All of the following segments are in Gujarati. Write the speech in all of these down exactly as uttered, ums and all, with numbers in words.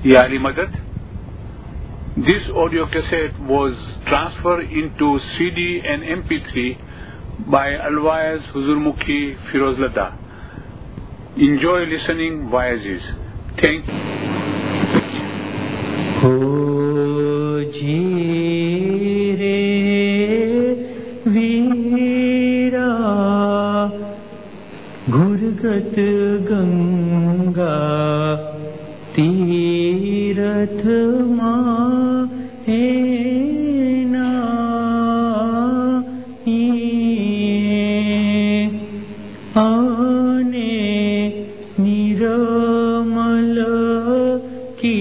यारी मदद. This audio cassette was transferred into C D and M P three by Alwais Huzurmukhi Firozlata. Enjoy listening via this. Thank you. हो जी रे वीरा घुरगत गंगा तीरथ माहेना आने निरमल की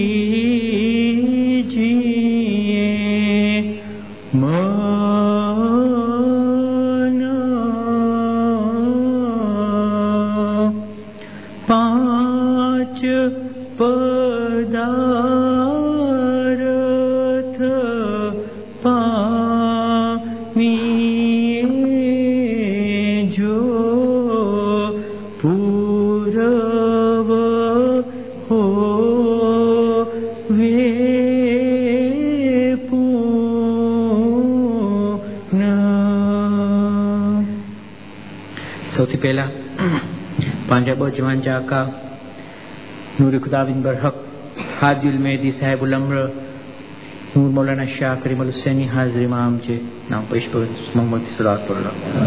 સૌથી પહેલા પાંજાબ જવાન ચાકા નૂર ખુદાવિંદ બરહક હાદિલ મેદી સાહેબુલ અમ્ર નૂર મૌલાના શાહ કરીમલ હુસૈની હાજરીમાં આમ છે નામ પેશ પર મોહમ્મદ સલાત પર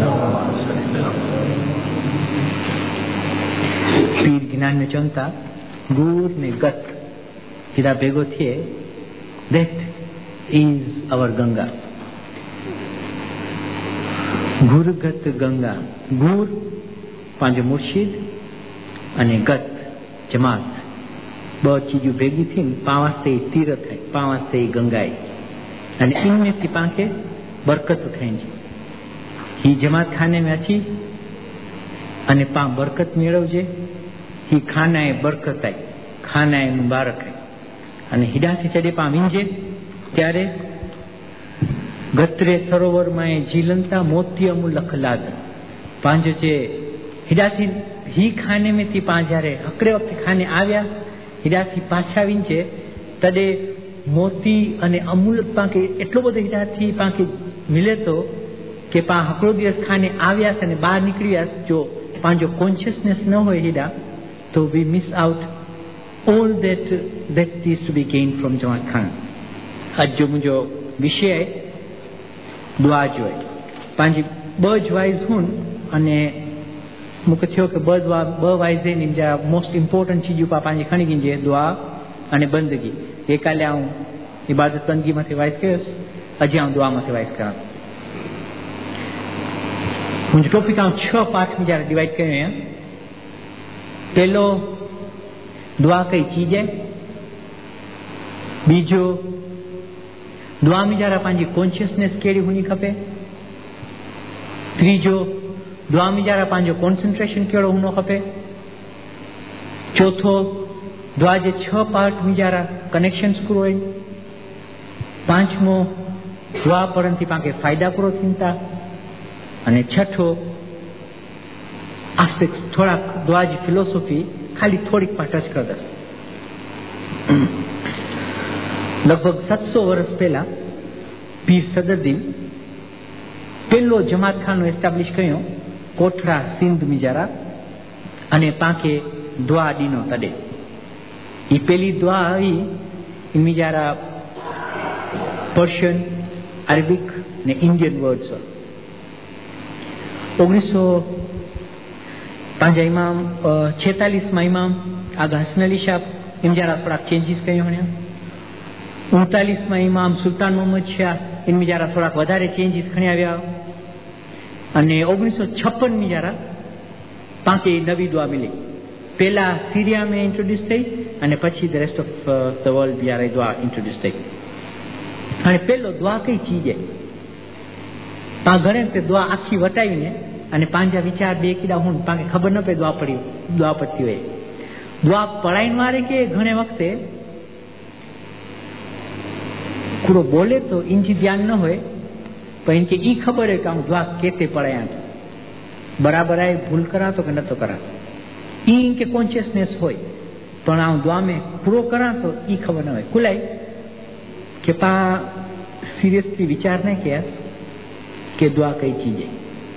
પીર જ્ઞાન में चवंता गुर ने गत जिदा भेगो थिए that is our Ganga. गुरगत Ganga. गुर पंहिंजो मुर्शिद अने गत जमात ब चीजूं भेगी थी पावास्ते तीरथ है पावास्ते गंगाई अने इनमें थी पांखे बरकत थई ही जमात खाने में अची अने पा बरकत मेळवजे ही खानाए बरकत आई खानाए मुबारक आई अने हिडाथी चढ़े पा विंजे त्यारे गत्रे सरोवर में जीलंता मोती अमूल लखलाद पांजो जे हिडाथी ही खाने में थी पांजारे हकड़े वक्त खाने आव्या हिडाथी पाछा विंचे तदे मोती अने अमूल पाके एटलो बधो हिडाथी पाके मिले तो के पा हकड़ो दिवस खाने आव्या अने बहार निकळ्या जो पांजो कॉन्शियसनेस न होय हिडा तो we miss out all that that is to be gained from Jamaat Khan. आज जो मुझो विषय है दुआ जो है पांजी बज वाइज हुन अने मुके थियो के ब दुआ ब वाइज है निंजा मोस्ट इंपोर्टेंट चीज उपा पांजी खणी गिंजे दुआ अने बंदगी ए काले आऊं इबादत बंदगी माथे वाइज केस अजे आऊं दुआ माथे वाइज करा मुझे टॉपिक आऊं छ पार्ट में जरा डिवाइड करे हैं. पहलो दुआ कई चीज है. बीजो दुआ में जरा पांजी कॉन्शियसनेस केड़ी होनी खपे. तीजो दुआ में जरा पांजो कॉन्सेंट्रेशन केड़ो होनो खपे. चौथो दुआ जे छ पार्ट में जरा कनेक्शंस पूरो है. पांचमो दुआ पढ़न थी पाके फायदा पूरो थींता अने छठो एस्पेक्ट्स थोड़ा दुआ जी फिलोसॉफी खाली थोड़ी टच कर दस. लगभग सात सौ वर्ष पहला पीर सदरुद्दीन पहलो जमात खानो एस्टाब्लिश कयो कोठरा सिंध में जरा अने पाके दुआ दीनो तडे ई पहली दुआ आई इनमें जरा पर्शियन अरबिक ने इंडियन वर्ड्स उन्नीस सौ पांजा इमाम छेतालीस में इमाम आगा हसन अली शाह इन जरा थोड़ा चेंजीस कयो होने. उनतालीस में इमाम सुल्तान मोहम्मद शाह इनमें जरा थोड़ा वधारे चेंजीस खणी आव्या अने ओगनीस सौ छप्पन में जरा पाके नवी दुआ मिली. पहला सीरिया में इंट्रोड्यूस थई अने पछी the rest of the world जरा दुआ इंट्रोड्यूस थई. अने पहलो दुआ कई चीज है पा घणे ते दुआ आखी वटाई ने अने पांजा विचार बे कीड़ा हुन पाके खबर न पे दुआ पड़ी दुआ पड़ती हुए दुआ पढ़ाई मारे के घणे वक्ते पूरो बोले तो इनकी ध्यान न होए पर इनके ई खबर है कि दुआ केते पढ़ाया बराबर आए भूल करा तो कि न तो करा ई इनके कॉन्शियसनेस होए પણ આ दुआ में पूरो करा तो ई खबर न હોય कुलाई કે પા સિરિયસલી વિચાર ન કર્યા કે दुआ કઈ ચીજ છે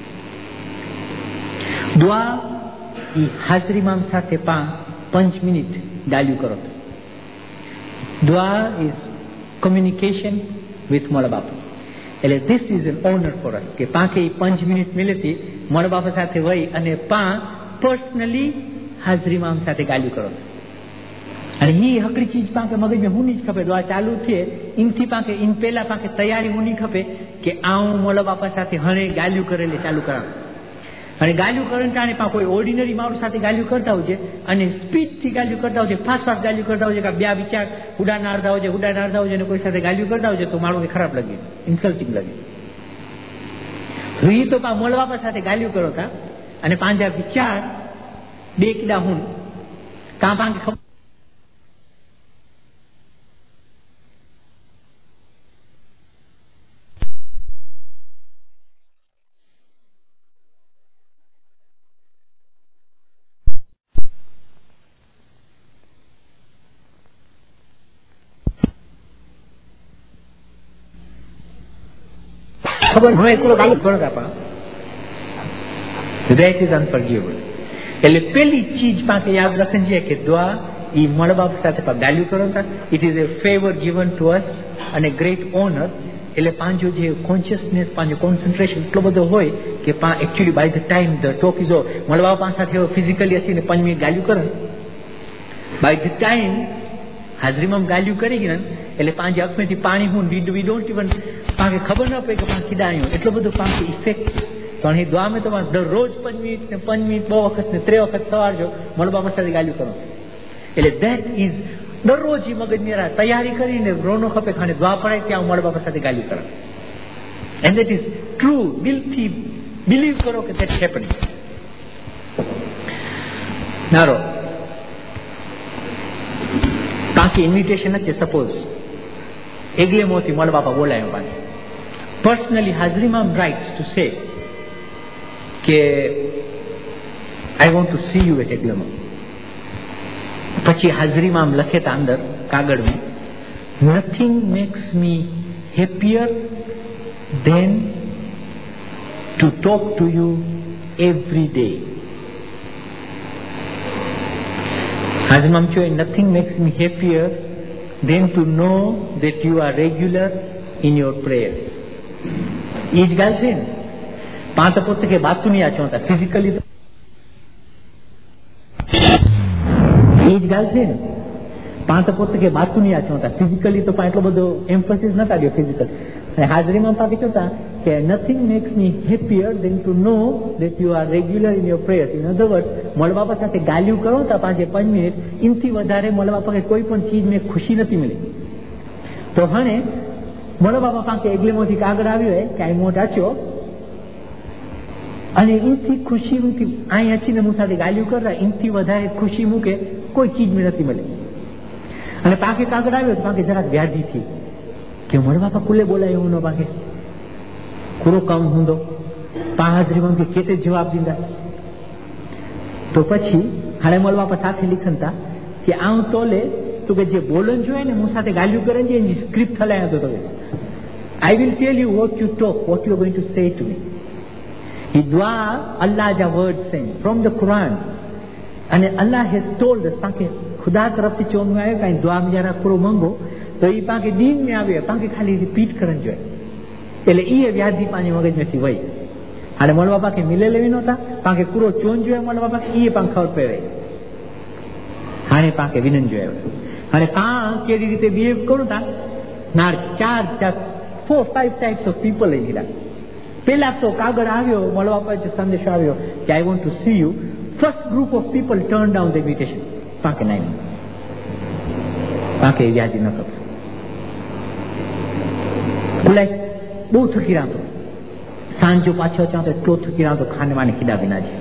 दुआ ઈ હાજરી માં સાથે પા પાંચ મિનિટ ડાલ્યું કરો दुआ ઇઝ કમ્યુનિકેશન વિથ મોળા બાપુ એટલે this is an honour for us કે પા કે પાંચ મિનિટ મિલેતી મોળા બાપા સાથે વહી અને પા પર્સનલી હાજરી માં સાથે ગાલ્યું કરો અને ही हकड़ी चीज पाके मगज में होनी खपे दुआ चालू थे इनथी पाके इन पहला पाके तैयारी होनी खपे कि आऊं मोला बापा साथे हणे गाल्यू करेले चालू करा અને ગાલ્યુ કરન તાણે પા કોઈ ઓર્ડિનરી માણસ સાથે ગાલ્યુ કરતા હોજે અને સ્પીડ થી ગાલ્યુ કરતા હોજે ફાસ્ટ ફાસ્ટ ગાલ્યુ કરતા હોજે કે બે વિચાર ઉડા નારતા હોજે ઉડા નારતા હોજે ને કોઈ સાથે ગાલ્યુ કરતા હોજે તો માણસને ખરાબ લાગે ઇન્સલ્ટિંગ લાગે ઈ તો પા મોલા બાપા સાથે ગાલ્યુ કરો તા અને પાંજા વિચાર બે કિડા હું કા પાંગે ખબર હોય કોઈ ગાલી ફરક આપા that is unforgivable એટલે પહેલી ચીજ પાસે યાદ રાખવી છે કે દુઆ ઈ મોળા બાપ સાથે પા ગાલ્યુ કરો તા it is a favor given to us અને great honor એટલે પાંજો જે કોન્શિયસનેસ પાંજો કોન્સન્ટ્રેશન એટલો બધો હોય કે પા actually by the time the talk is over મોળા બાપ સાથે ફિઝિકલી હસીને પાંચ મિનિટ ગાલ્યુ કરે બાય ધ ટાઈમ હાજરીમાં ગાલ્યુ કરી ગયા એટલે પાંચ આંખમાંથી પાણી હું વી ડોન્ટ ઇવન પાંકે ખબર ન પડે કે પાંચ ખીડાયો એટલો બધો પાંકે ઇફેક્ટ પણ એ દુઆ મેં તમારે દરરોજ પાંચ મિનિટ ને પાંચ મિનિટ બહુ વખત ને ત્રે વખત સવારજો મોળા બાપા સાથે ગાલ્યુ કરો એટલે ધેટ ઇઝ દરરોજ એ મગજ મેરા તૈયારી કરીને રોનો ખપે ખાને દુઆ પડાય ત્યાં મોળા બાપા સાથે ગાલ્યુ કરો એન્ડ ધેટ ઇઝ ટ્રુ દિલથી બિલીવ કરો કે ધેટ હેપનિંગ નારો બાકી ઇન્વિટેશન છે સપોઝ એગલે મોથી મોળા બાપા બોલાયો પાસે પર્સનલી હાજરીમાં રાઇટ્સ ટુ સે કે I want to see you at એગ્લેમો પછી હાજરીમાં લખે તા અંદર કાગળમાં nothing makes me happier than to talk to you every day હાજરીમાં કહ્યું nothing makes me happier then to know that you are regular in your prayers. Each girlfriend, पांच पुत्र के बात तो नहीं आचो था physically तो each girlfriend, पांच पुत्र के बात तो नहीं आचो था physically तो पांच लोग बदो emphasis ना तालियो physical. हाजरी में पाके चोता कि nothing makes me happier than to know that you are regular in your prayers. In other words, मोला बापा साथे गाल्यू करो ता पांचे पांच मिनिट इनथी वधारे मोला बापा के कोई पण चीज में खुशी नहीं मिली तो हणे मोला बापा पाके एग्लेमोथी कागड़ आव्यो है के आई मोट आचो અને ઇનથી ખુશી મૂકી અહીં અચીને હું સાથે ગાલ્યું કરતા ઇનથી વધારે ખુશી મૂકે કોઈ ચીજ में નથી મળે અને પાકે કાગળ આવ્યો તો પાકે જરાક વ્યાધિ થી કે મોળા બાપા કુલે બોલાયો હું નો પાકે પૂરો કામ હુંદો પા હાજરીમાં કે કેતે જવાબ દીધા તો પછી હાલે મોળા બાપા સાથે લિખનતા કે આઉં તોલે તો કે જે બોલન જોઈએ ને હું સાથે ગાલ્યું કરે છે એની સ્ક્રિપ્ટ હલાયા તો તમે I will tell you what you talk, what you are going to say to me. He dua Allah ja word saying from the Quran. And Allah has told us ताकि खुदा तरफ से चोन में आए कहीं दुआ में जरा करो मंगो तो ये पाके दीन में आवे पाके खाली रिपीट करन जो है એટલે ઈ વ્યાધિ પાણી મગજ માંથી વઈ અને મોલ બાપા કે મિલે લેવી નહોતા પાકે પૂરો ચોન જોયે મોલ બાપા કે ઈ પણ ખબર પડે હાને પાકે વિનન જોયે અને કા કેવી રીતે બિહેવ કરું તા ના ચાર ચાર four five types of people in here પહેલા તો કાગળ આવ્યો મોલ બાપા જે સંદેશ આવ્યો કે I want to see you. First group of people turned down the invitation. પાકે નહીં પાકે વ્યાધિ ન કરો બોલે બહુ થકી રહ્યો સાંજો પાછો ત્યાં તો એટલો થકી રહ્યો તો ખાને વાને ખીડા વિના છે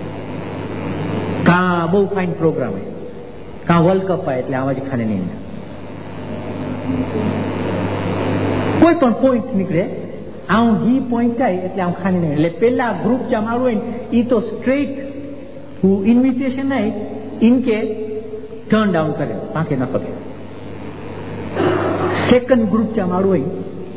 કા બહુ ફાઇન પ્રોગ્રામ હે કા વર્લ્ડ કપ હોય એટલે આવા જ ખાને નહીં કોઈ પણ પોઈન્ટ નીકળે આવું ઈ પોઈન્ટ થાય એટલે આમ ખાને નહીં એટલે પેલા ગ્રુપ જે અમારું હોય એ તો સ્ટ્રેટ ઇન્વિટેશન નહીં ઇનકે ટર્ન ડાઉન કરે પાંખે ન પગે. સેકન્ડ ગ્રુપ ચા માળું હોય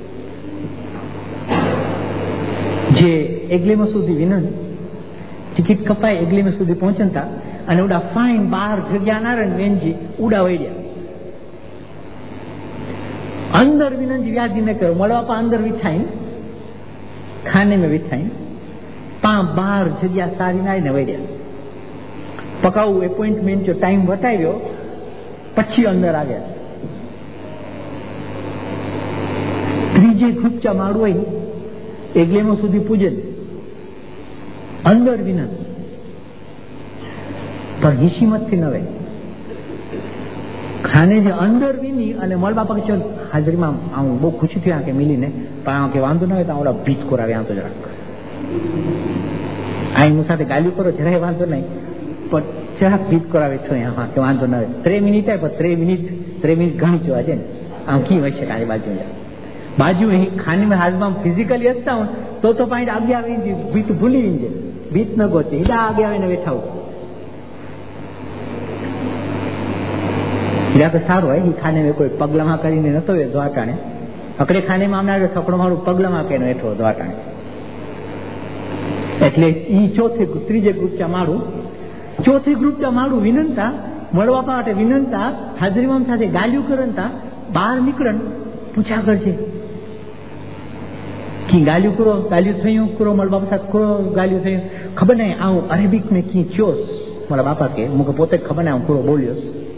જે એગ્લેમાં સુધી વિનન ટિકિટ કપાય એગ્લેમાં સુધી પહોંચતા અને ઉડા ફાઇન બહાર જગ્યા ના રહે વેનજી ઉડા વૈડ્યા અંદર વિનંતી વ્યાજી ન કરો મળવા પા અંદર વિઠાઈ ખાને મેં વિઠાઈ પા બહાર જગ્યા સારી ના ને વૈડ્યા પકાવું એપોઇન્ટમેન્ટ જો ટાઈમ વટાવ્યો પછી અંદર આવ્યા. ત્રીજે ગ્રુપચા માળું હોય એગ્લેમો સુધી પૂજન અંદર વિનંત પણ હિશીમતથી નવે ખાને જે અંદર વિની અને મળવા પગ ચલ હાજરીમાં હું બહુ ખુશી થયા કે મિલીને પણ કે વાંધો ન હોય તો આવડા ભીત કોરાવે આમ તો જરાક આઈનું સાથે ગાલ્યું કરો જરાય વાંધો નહીં પણ જરાક ભીત કરાવે છો હા કે વાંધો ન હોય ત્રે મિનિટ થાય પણ ત્રે મિનિટ ત્રે મિનિટ ઘણી જોવા છે ને આમ કી હોય છે કાંઈ બાજુ બાજુ અહીં ખાનીમાં હાજમાં ફિઝિકલી હસતા હું તો તો પાણી આગે આવી ભીત ભૂલી છે ભીત ન ગોતે હીડા આગે આવીને બેઠા હું હીડા તો સારું હોય એ ખાને મેં કોઈ પગલામાં કરીને નતો એ દ્વાટાણે અકડે ખાનેમાં આવનાર સકડો મારું પગલામાં કરીને બેઠો દ્વાટાણે એટલે ઈ ચોથે ત્રીજે ગ્રુપચા માળું ચોથી ગ્રુપચા માળું વિનંતા મળવા માટે વિનંતા હાજરીમાં સાથે ગાલ્યું કરતા બહાર નીકળન પૂછા કરશે कि गालियों करो गालियों थयूं करो मारा बापा साथ करो गालियों थयूं खबर नहीं आऊं अरेबिक में की चोस मारा बापा के मुझे पोते खबर नहीं आऊं करो बोलियोस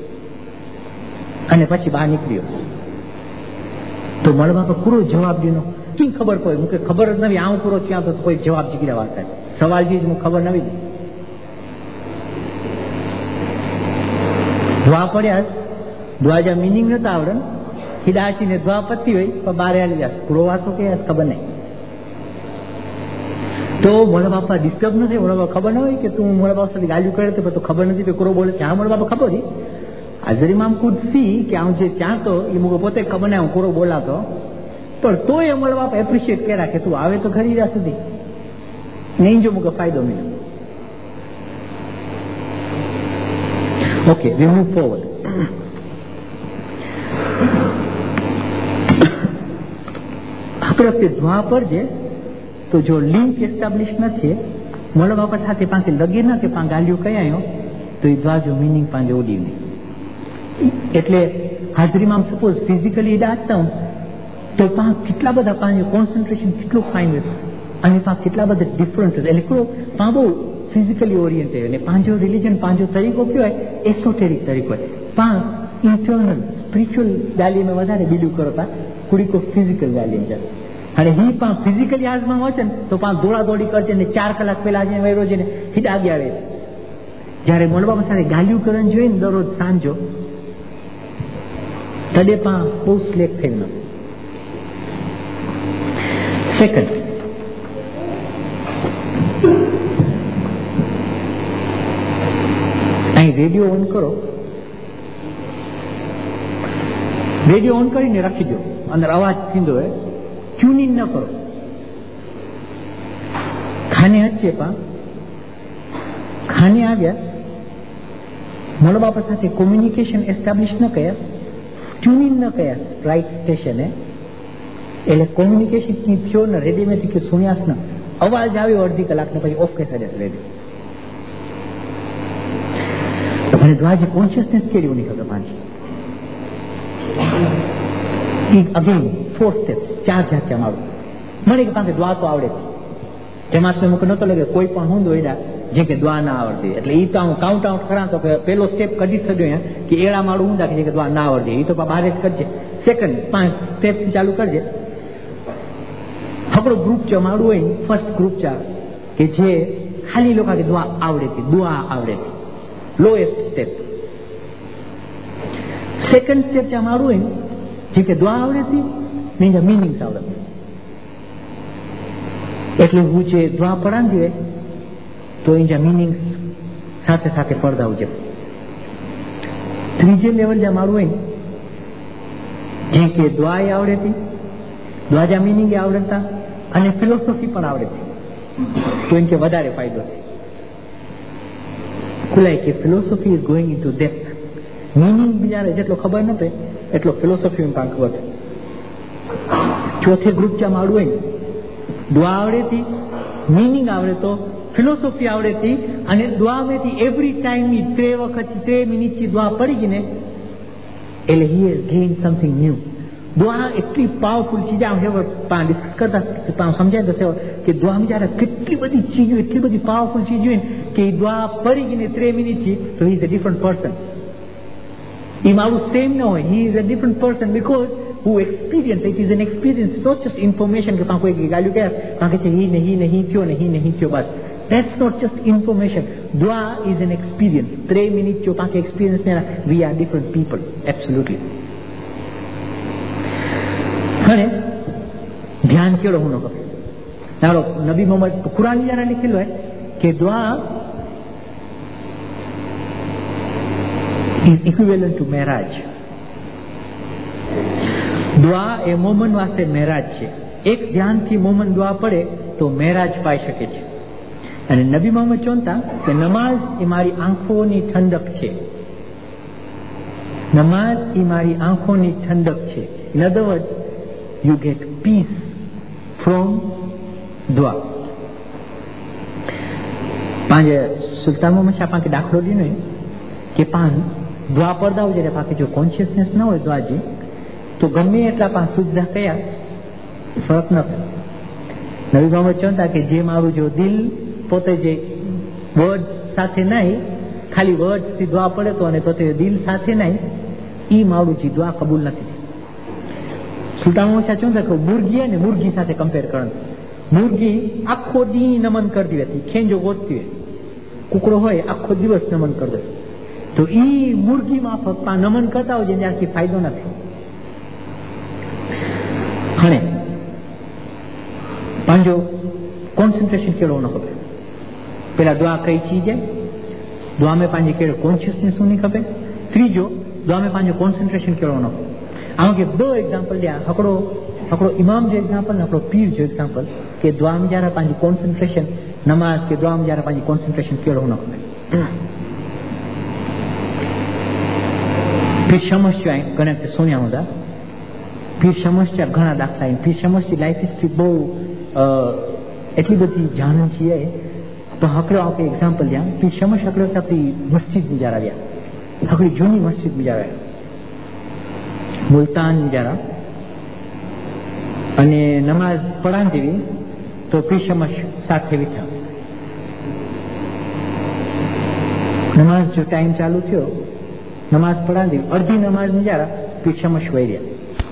अने પછી બહાર નીકળ્યોસ તો મારા બાપા પૂરો જવાબ દીનો કી ખબર કોઈ મુકે ખબર જ નવી આઉં પૂરો ક્યાં તો કોઈ જવાબ જીગરા વાત થાય સવાલ જી મુકે ખબર નવી દ્વા પડ્યાસ દ્વાજા મીનિંગ નતા આવડન હિદાચી ને દ્વા પતી હોય પણ બારે આલી જાસ પૂરો વાતો કે ખબર નહીં તો મોલા બાપા ડિસ્ટર્બ નથી મોલા બાપા ખબર ન હોય કે તું મોલા બાપા સાથે ગાલ્યું કરે તો ખબર નથી કે કરો બોલે ત્યાં મોલા બાપા ખબર હતી હાજરીમાં કુદ સી કે હું જે ચાહતો એ મુકે પોતે ખબર નહીં હું કરો બોલાતો પણ તો એ મોલા બાપા એપ્રિશિએટ કર્યા કે તું આવે તો ખરી રહ્યા સુધી નહીં જો મુકે ફાયદો મળ્યો. Okay we move forward. આપણે વખતે ધ્વા પર છે તો જો લિંક એસ્ટાબ્લિશ નથી મોલા બાપા સાથે પાંચ લગે ના કે પાંચ ગાલ્યું કયા તો એ ધ્વા જો મિનિંગ પાંચ ઓડી નહીં એટલે હાજરીમાં સપોઝ ફિઝિકલી ડાચતા હું તો પાંચ કેટલા બધા પાંચ કોન્સન્ટ્રેશન કેટલું ફાઇન હોય અને પાંચ કેટલા બધા ડિફરન્ટ એટલે કરો પાંચ બહુ ફિઝિકલી ઓરિએન્ટેડ અને પાંચો રિલિજન પાંચો તરીકો કયો હોય એસોટેરિક તરીકો હોય પાંચ ઇન્ટરનલ સ્પિરિચ્યુઅલ ગાલીમાં વધારે બિલીવ કરતા કુડીકો ફિઝિકલ ગાલી છે અને હી પણ ફિઝિકલી આજમાં હોય છે ને તો પાંચ દોડા દોડી કરશે ને ચાર કલાક પહેલા આજે વહેરો છે ને હીટ આગે આવે છે જ્યારે મોલબાબા સાથે ગાલ્યું કરવાનું જોઈએ ને દરરોજ સાંજો તડે પણ બહુ સ્લેક થયું નથી. સેકન્ડ અહીં રેડિયો ઓન કરો રેડિયો ઓન કરીને રાખી દો અંદર અવાજ થીંદો હોય ટ્યુનિંગ ન કરો ખાને હচ্ছে પા ખાને આવ્યા મોલા બાપા સાથે કોમ્યુનિકેશન એસ્ટાબ્લિશ ન કર્યા ટ્યુનિંગ ન કર્યા રાઈટ સ્ટેશને એટલે કોમ્યુનિકેશન ની થયો ને રેડિયોમાંથી કે સુન્યાસ ન અવાજ આવ્યો અડધી કલાક ને પછી ઓફ કરી દે રેડિયો અને દ્વાજે કોન્શિયસનેસ કેવી નહીં ખબર પાંચ અગેન ફોર સ્ટેપ ચાર ચાર ચમાડું મને કે પાસે દ્વા તો આવડે તેમાં મેં મૂકે નતો લાગે કોઈ પણ હું દોડ્યા જે કે દ્વા ના આવડતી એટલે એ તો હું કાઉન્ટ આઉટ કરા તો કે પેલો સ્ટેપ કદી જ થયો કે એડા માળું ઊંડા કે દ્વા ના આવડતી એ તો બહાર જ કરજે સેકન્ડ પાંચ સ્ટેપ ચાલુ કરજે. આપણો ગ્રુપ ચમાડું હોય ફર્સ્ટ ગ્રુપ ચા કે જે ખાલી લોકો કે દ્વા આવડે હતી દુઆ આવડે હતી લોએસ્ટ સ્ટેપ. સેકન્ડ સ્ટેપ ચમાડું હોય જે કે દ્વા આવડે હતી નહીં મિનિંગ્સ આવડે એટલે હું જે દ્વા પડાવી હોય તો એના મિનિંગ્સ સાથે સાથે પડદા ઉજે. ત્રીજે લેવલ જ્યાં મારું હોય જે કે દ્વા આવડે હતી દ્વાજા મિનિંગ આવડતા અને ફિલોસોફી પણ આવડે છે તો એમ કે વધારે ફાયદો છે ખુલાય કે philosophy is going into depth meaning બીજાને જેટલો ખબર નહોતો એટલો ફિલોસોફી પણ ખબર છે. ચોથે ગ્રુપ જ્યાં માળું હોય દુઆ આવડેતી, મીનિંગ આવડે તો ફિલોસોફી આવડેતી, અને દુઆ આવડેતી એવરી ટાઈમ ની ત્રે વખત ત્રે મિનિટ ની દુઆ પડી ગઈ ને એટલે he has gain something new. દુઆ એટલી પાવરફુલ ચીજ આમ ડિસ્કસ કરતા સમજાય તો કે દુઆ જ્યારે કેટલી બધી ચીજો, એટલી બધી પાવરફુલ ચીજ હોય કે દુઆ પડી ગઈ ને ત્રે મિનિટ થી તો he is a different person. એ મારું સેમ ન હોય, he is a different person because who experience it is an experience, not just information કે પા કોઈ ગાલ્યું કે પા કે છે હી નહીં નહીં થયો નહીં નહીં થયો બસ. That's not just information. Dua is an experience. Three minutes જો પા કે experience ને we are different people. Absolutely. અને ધ્યાન કેળો હું ન કરું ચાલો નબી મોહમ્મદ કુરાન જરા લખેલું હોય કે દુઆ is equivalent to marriage. દુઆ એ મોમન વાસ્તે મેરાજ છે. એક ધ્યાનથી મોમન દુઆ પડે તો મેરાજ પાઈ શકે છે. અને નબી મોહમ્મદ ચોંતા કે નમાઝ એ મારી આંખોની ઠંડક છે. નમાઝ એ મારી આંખોની ઠંડક છે. In other words you get peace from દુઆ. પાંજે સુલતાન મોહમ્મદ શાહ પાંકે દાખલો દીધો કે પાન દુઆ પડતા હોય જ્યારે પાકે જો કોન્શિયસનેસ ન હોય દુઆજી તો ગમે એટલા પાંચ સુજદા કયા ફરક ન પડે. નબી મોહમ્મદ ચાહતા કે જે મારું જો દિલ પોતે જે વર્ડ સાથે નહીં ખાલી વર્ડ થી દુઆ પડે તો અને પોતે દિલ સાથે નહીં એ મારું જે દુઆ કબૂલ નથી. સુલતાન મોહમ્મદ શાહ ચાહતા કે મુર્ગી અને મુર્ગી સાથે કમ્પેર કરો. મુર્ગી આખો દી નમન કરતી હતી, ખેંજો ગોતતી હોય. કુકડો હોય આખો દિવસ નમન કરતો તો ઈ મુર્ગી માફક નમન કરતા હોય જ્યાંથી ફાયદો નથી. અને પાંજો કોન્સન્ટ્રેશન કેળવો ન ખપે. પેલા દુઆ કઈ ચીજ है, दुआ में पंहिंजे कहिड़ो कॉन्शियसनेस हुअणी खपे. ત્રીજો दुआ में पंहिंजो कॉन्सन्ट्रेशन कहिड़ो न खपे. आउं खे ॿ एग्जाम्पल ॾियां. हिकिड़ो हिकिड़ो इमाम जो एग्जाम्पल, हिकिड़ो पीर जो एग्जाम्पल कि दुआ में जरा पंहिंजी कॉन्सन्ट्रेशन नमाज़ के दुआ में जरा पंहिंजी कॉन्सन्ट्रेशन कहिड़ो न खपे. पीर शमस जो आहे घणे ते सुञा हूंदा. पीर शमस जा घणा दाख़ला आहिनि. पीर शमस जी लाइफ हिस्ट्री બહુ એટલી બધી જાણવાની છે. તો हिकिड़ो आपके एग्जाम्पल ॾियां. पीर शमस हिकिड़ो त आपणी मस्जिद गुज़ारा विया, हिकिड़ी झूनी मस्जिद गुज़ारा मुल्तान गुज़ारा અને નમાઝ પઢાવી દેવી તો પીર શમસ સાથે વીઠા. નમાઝ જો ટાઈમ ચાલુ થયો, નમાઝ પઢાવી અડધી નમાઝ ગુજારા પીર શમસ વહી રહ્યા.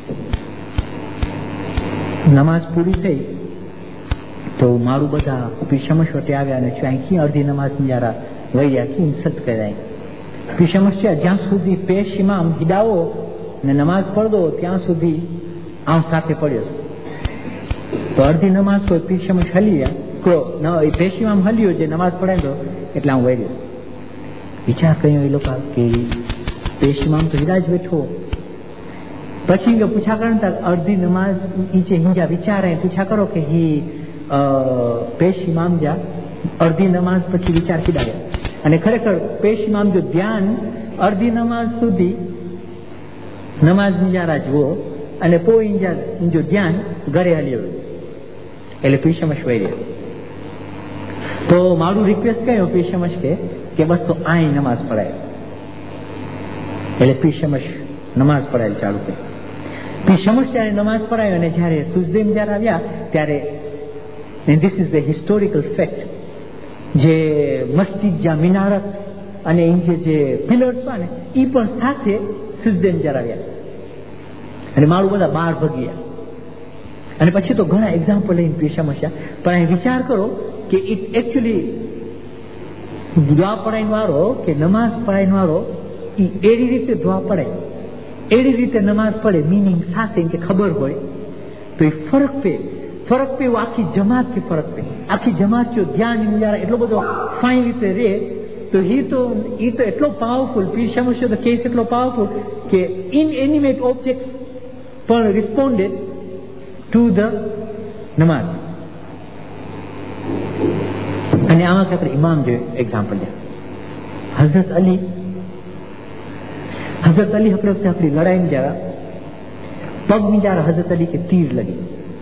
નમાઝ પૂરી થઈ તો મારું બધા પીર શમસ વટે આવ્યા અને અહીંથી અડધી નમાઝ ગુજારા વહી રહ્યા કે ઇન્સલ્ટ કરાય. પીર શમસ છે જ્યાં સુધી પેશ ઇમામ હિડાવો ને નમાઝ પડદો ત્યાં સુધી આમ સાથે પડ્યો. તો અડધી નમાઝ તો પીર શમસ હલી ગયા, પેશ ઇમામ હલ્યો જે નમાઝ પડાવ્યો એટલે હું વહી ગયો. વિચાર કર્યો એ લોકો કે પેશ ઇમામ તો હિડા જ બેઠો. પછી પૂછા કરો ને અડધી નમાઝ ઈચે હિંજા વિચારે પૂછા કરો કે હી પેશ ઇમામ જા અડધી નમાઝ પછી વિચાર કીધા. અને ખરેખર પેશ ઇમામ જો ધ્યાન અડધી નમાઝ સુધી નમાઝ નિજારા જુઓ અને પોઈ ઇંજા જો ધ્યાન ઘરે હલ્યો એટલે પીર શમસ વહી રહ્યા. તો મારું રિક્વેસ્ટ કયો પીર શમસ કે કે બસ તો આઈ નમાઝ પઢાય. એટલે પીર શમસ નમાઝ પઢાયેલ ચાલુ કરી. પીર શમસ જ્યારે નમાઝ પઢાયો અને જ્યારે સુજદેમ જ્યારે આવ્યા ત્યારે this is the historical fact. જે મસ્જિદ જ્યાં મિનારત અને એ જે પિલર્સ હતા ને એ પણ સાથે સુજદેમ જ્યારે આવ્યા અને મારું બધા બહાર ભગ્યા. અને પછી તો ઘણા એક્ઝામ્પલ લઈને પીર શમસ પણ અહીં વિચાર કરો કે ઇટ એકચ્યુઅલી દુઆ પડાઈન વાળો કે નમાઝ પડાઈન વાળો એ એવી રીતે દુઆ પડે, એવી રીતે નમાઝ પડે મિનિંગ સાથે કે ખબર હોય તો એ ફરક પે ફરક પે એવું આખી જમાતથી ફરક પે. આખી જમાત જો ધ્યાન જરા એટલો બધો ફાઇન રીતે રહે તો એ તો એ તો એટલો પાવરફુલ. પીર શમસ તો કેસ એટલો પાવરફુલ કે ઇનએનિમેટ ઓબ્જેક્ટ પણ રિસ્પોન્ડેડ ટુ ધ નમાઝ. અને આમાં આપણે ઇમામ જો એક્ઝામ્પલ લે. હઝરત અલી हजरत अली हिकिड़े वक़्तु हिकिड़ी लड़ाई में जरा पग में जरा हजरत अली खे तीर लगी,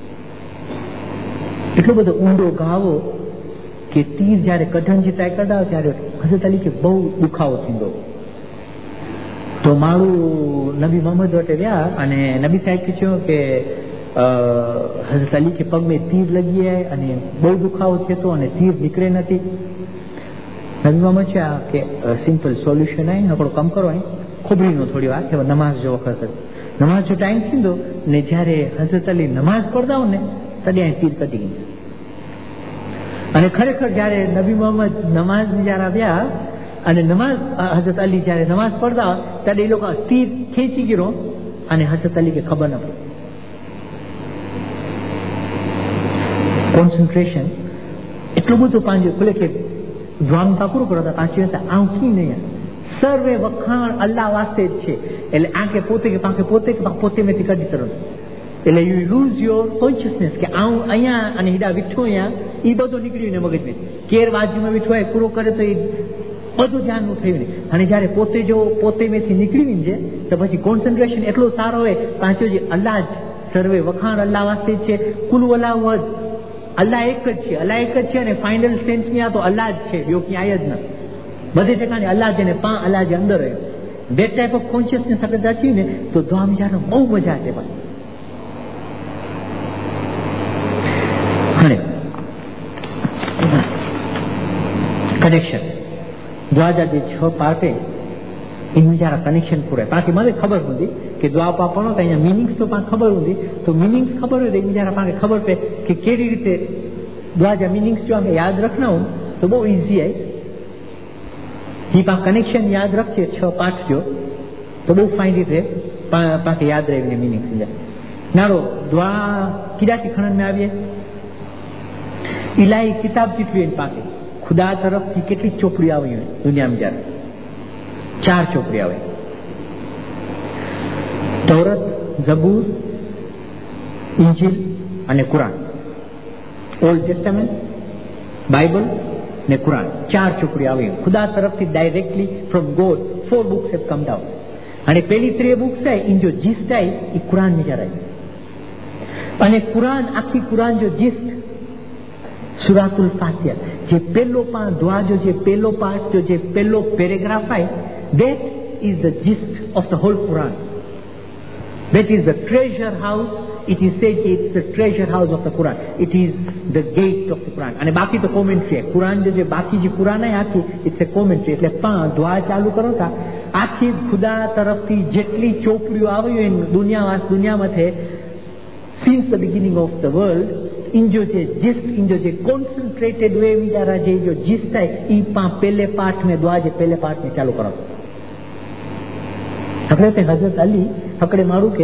एटलो बधो ऊंडो घावो कि तीर जયારે कढण जी ट्राय करता ત્યારે हजरत अली खे बहु दुखावो थींदो। तो माण्हू नबी मोहम्मद वटि विया अने नबी साहिब खे चयो कि हजरत अली खे पग में तीर लगी आहे अने बहु दुखावो थिए थो अने तीर निकिरे नथी। नबी मोहम्मद चया कि सिंपल सोल्यूशन आहे, हिकिड़ो कमु करो, ऐं खोबरीनो थोरी વાર કે નમાઝ જો વખત નમાઝ જો ટાઈમ થींदो ને જ્યારે હજરત અલી નમાઝ પડતા હોય ને તॾहिं तीर कढी वेंदा। અને ખરેખર જ્યારે નબી મોહમ્મદ નમાઝ જ્યારે આવ્યા અને નમાઝ હજરત અલી જ્યારે નમાઝ પડતા ત્યારે એ લોકો તીર ખેંચી ગયો અને હજરત અલી खे ખબર ન પડી। કોન્સન્ટ્રેશન એટલું બધું પાંજો ભલે કે દ્વામ પાકું કરતા પાંચી હતા આંખી નહીં સર્વે વખાણ અલ્લાહ વાસ્તે જ છે, એટલે આંખે પોતે કે પાંખે પોતે કે પોતે મેથી કાઢી કરો, એટલે યુ લૂઝ યોર કોન્શિયસનેસ કે આવું અહીંયા અને હીડા વીઠો અહીંયા એ બધું નીકળ્યું ને મગજમાં કેર બાજુમાં વીઠો હોય પૂરો કરે તો એ બધું ધ્યાનનું થયું નહીં। અને જ્યારે પોતે જો પોતે મેથી નીકળી છે તો પછી કોન્સન્ટ્રેશન એટલો સારો હોય પાંચો જે અલ્લાહ જ સર્વે વખાણ અલ્લાહ વાસ્તે છે, કુલ વલા વદ અલ્લાહ એક જ છે, અલ્લાહ એક જ છે અને ફાઇનલ સેન્સની આ તો અલ્લાહ જ છે, બીજો ક્યાં આય જ ન બધી ઠેકાણે અલ્લાહ છે ને પા અલ્લાહ જે અંદર રહ્યો દેટ ટાઈપ ઓફ કોન્શિયસનેસ આપણે દાચી ને તો દ્વામ જાનો બહુ મજા છે ભાઈ। कनेक्शन द्वाजा जे छह पार्ट है इनमें जरा कनेक्शन पूरा बाकी मुझे खबर होती कि द्वा पापणो तो अँ मीनिंग्स तो पाण खबर होती तो मीनिंग्स खबर हो जरा पाण खबर पे कि केड़ी रीते द्वाजा मीनिंग्स जो आगे याद रखना हो तो बहुत ईजी है। ही पा कनेक्शन याद रखिए छह पार्ट जो तो बहुत फाइन रीते पाके याद रहे मीनिंग्स नारो द्वा कीड़ा की खणन में आવીએ इलाही किताब जीतवी पाके खुदा तरफ थी કેટલી ચોપડી આવી હોય દુનિયામાં જ્યારે ચાર ચોપડી આવે તૌરત ઝબૂર ઇંજીલ અને કુરાન ઓલ્ડ ટેસ્ટામેન્ટ બાઇબલ ને કુરાન ચાર ચોપડી આવી ખુદા તરફથી directly from God four books have come down અને પેલી ત્રણ બુક્સ है इन जो जिस्ट है ये कुरान में जरा અને कुरान आखी कुरान जो जिस्ट सुरातुल फातिहा जे पहलो पा दुआ जो जे पहलो पार्ट जो जे पहलो पैराग्राफ है that is the gist of the whole Quran. That is the treasure house. It is said it's the treasure house of the Quran. It is the gate of the Quran. અને બાકી તો કોમેન્ટ્રી है कुरान जो जे बाकी જે कुरान है आखी it's a commentary એટલે પા दुआ ચાલુ કરો તા આખી ખુદા તરફથી જેટલી ચોપડીઓ આવી હોય દુનિયા વાસ દુનિયામાં છે since the beginning of the world इन जो जे जिस्ट इन जो जे कॉन्सेंट्रेटेड वे में जरा जे जो जिस्ट है ई पा पहले पार्ट में दुआ जे पहले पार्ट में चालू करो हकड़े ते हजरत अली हकड़े मारू के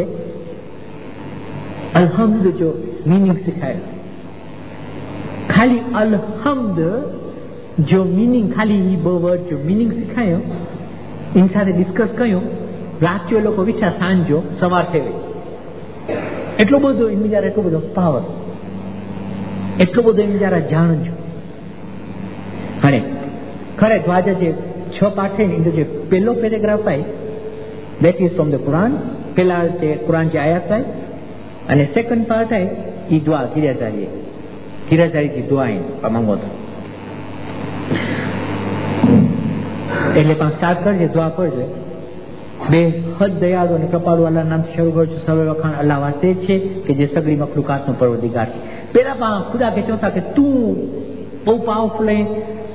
अलहम्द जो मीनिंग सिखाए खाली अलहम्द जो मीनिंग खाली ई बो वर्ड जो मीनिंग सिखायो इन साथे डिस्कस कयो रात जो लोग विचा सांजो सवार थे એટલો બધો इन में जरा એટલો બધો પાવર એટલો બધો એમ જરા જાણજો અને ખરે દ્વાજા જે છ પાઠ છે એનો જે પહેલો પેરેગ્રાફ હોય that is from the Quran પહેલા જે કુરાન જે આયાત હોય અને સેકન્ડ પાર્ટ હોય એ દુઆ કિરાજારી કિરાજારી की दुआ है માંગો તો એટલે પણ સ્ટાર્ટ કરજે દુઆ કરજે बेहद दयालु અને કૃપાળુ અલ્લાહના નામથી શરૂ કરું છું સર્વે વખાણ અલ્લાહ વાસ્તે છે કે જે સગળી મખલુકાતનો પરવરદિગાર છે પેલા પા ખુદા કે ચોથા કે તું બહુ પાવરફુલ है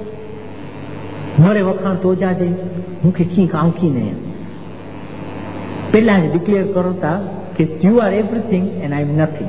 મારે વખાણ તો જાજે હું કે કી કામ કી નહીં પેલા જ ડિક્લેર કરતા કે you are everything and I am nothing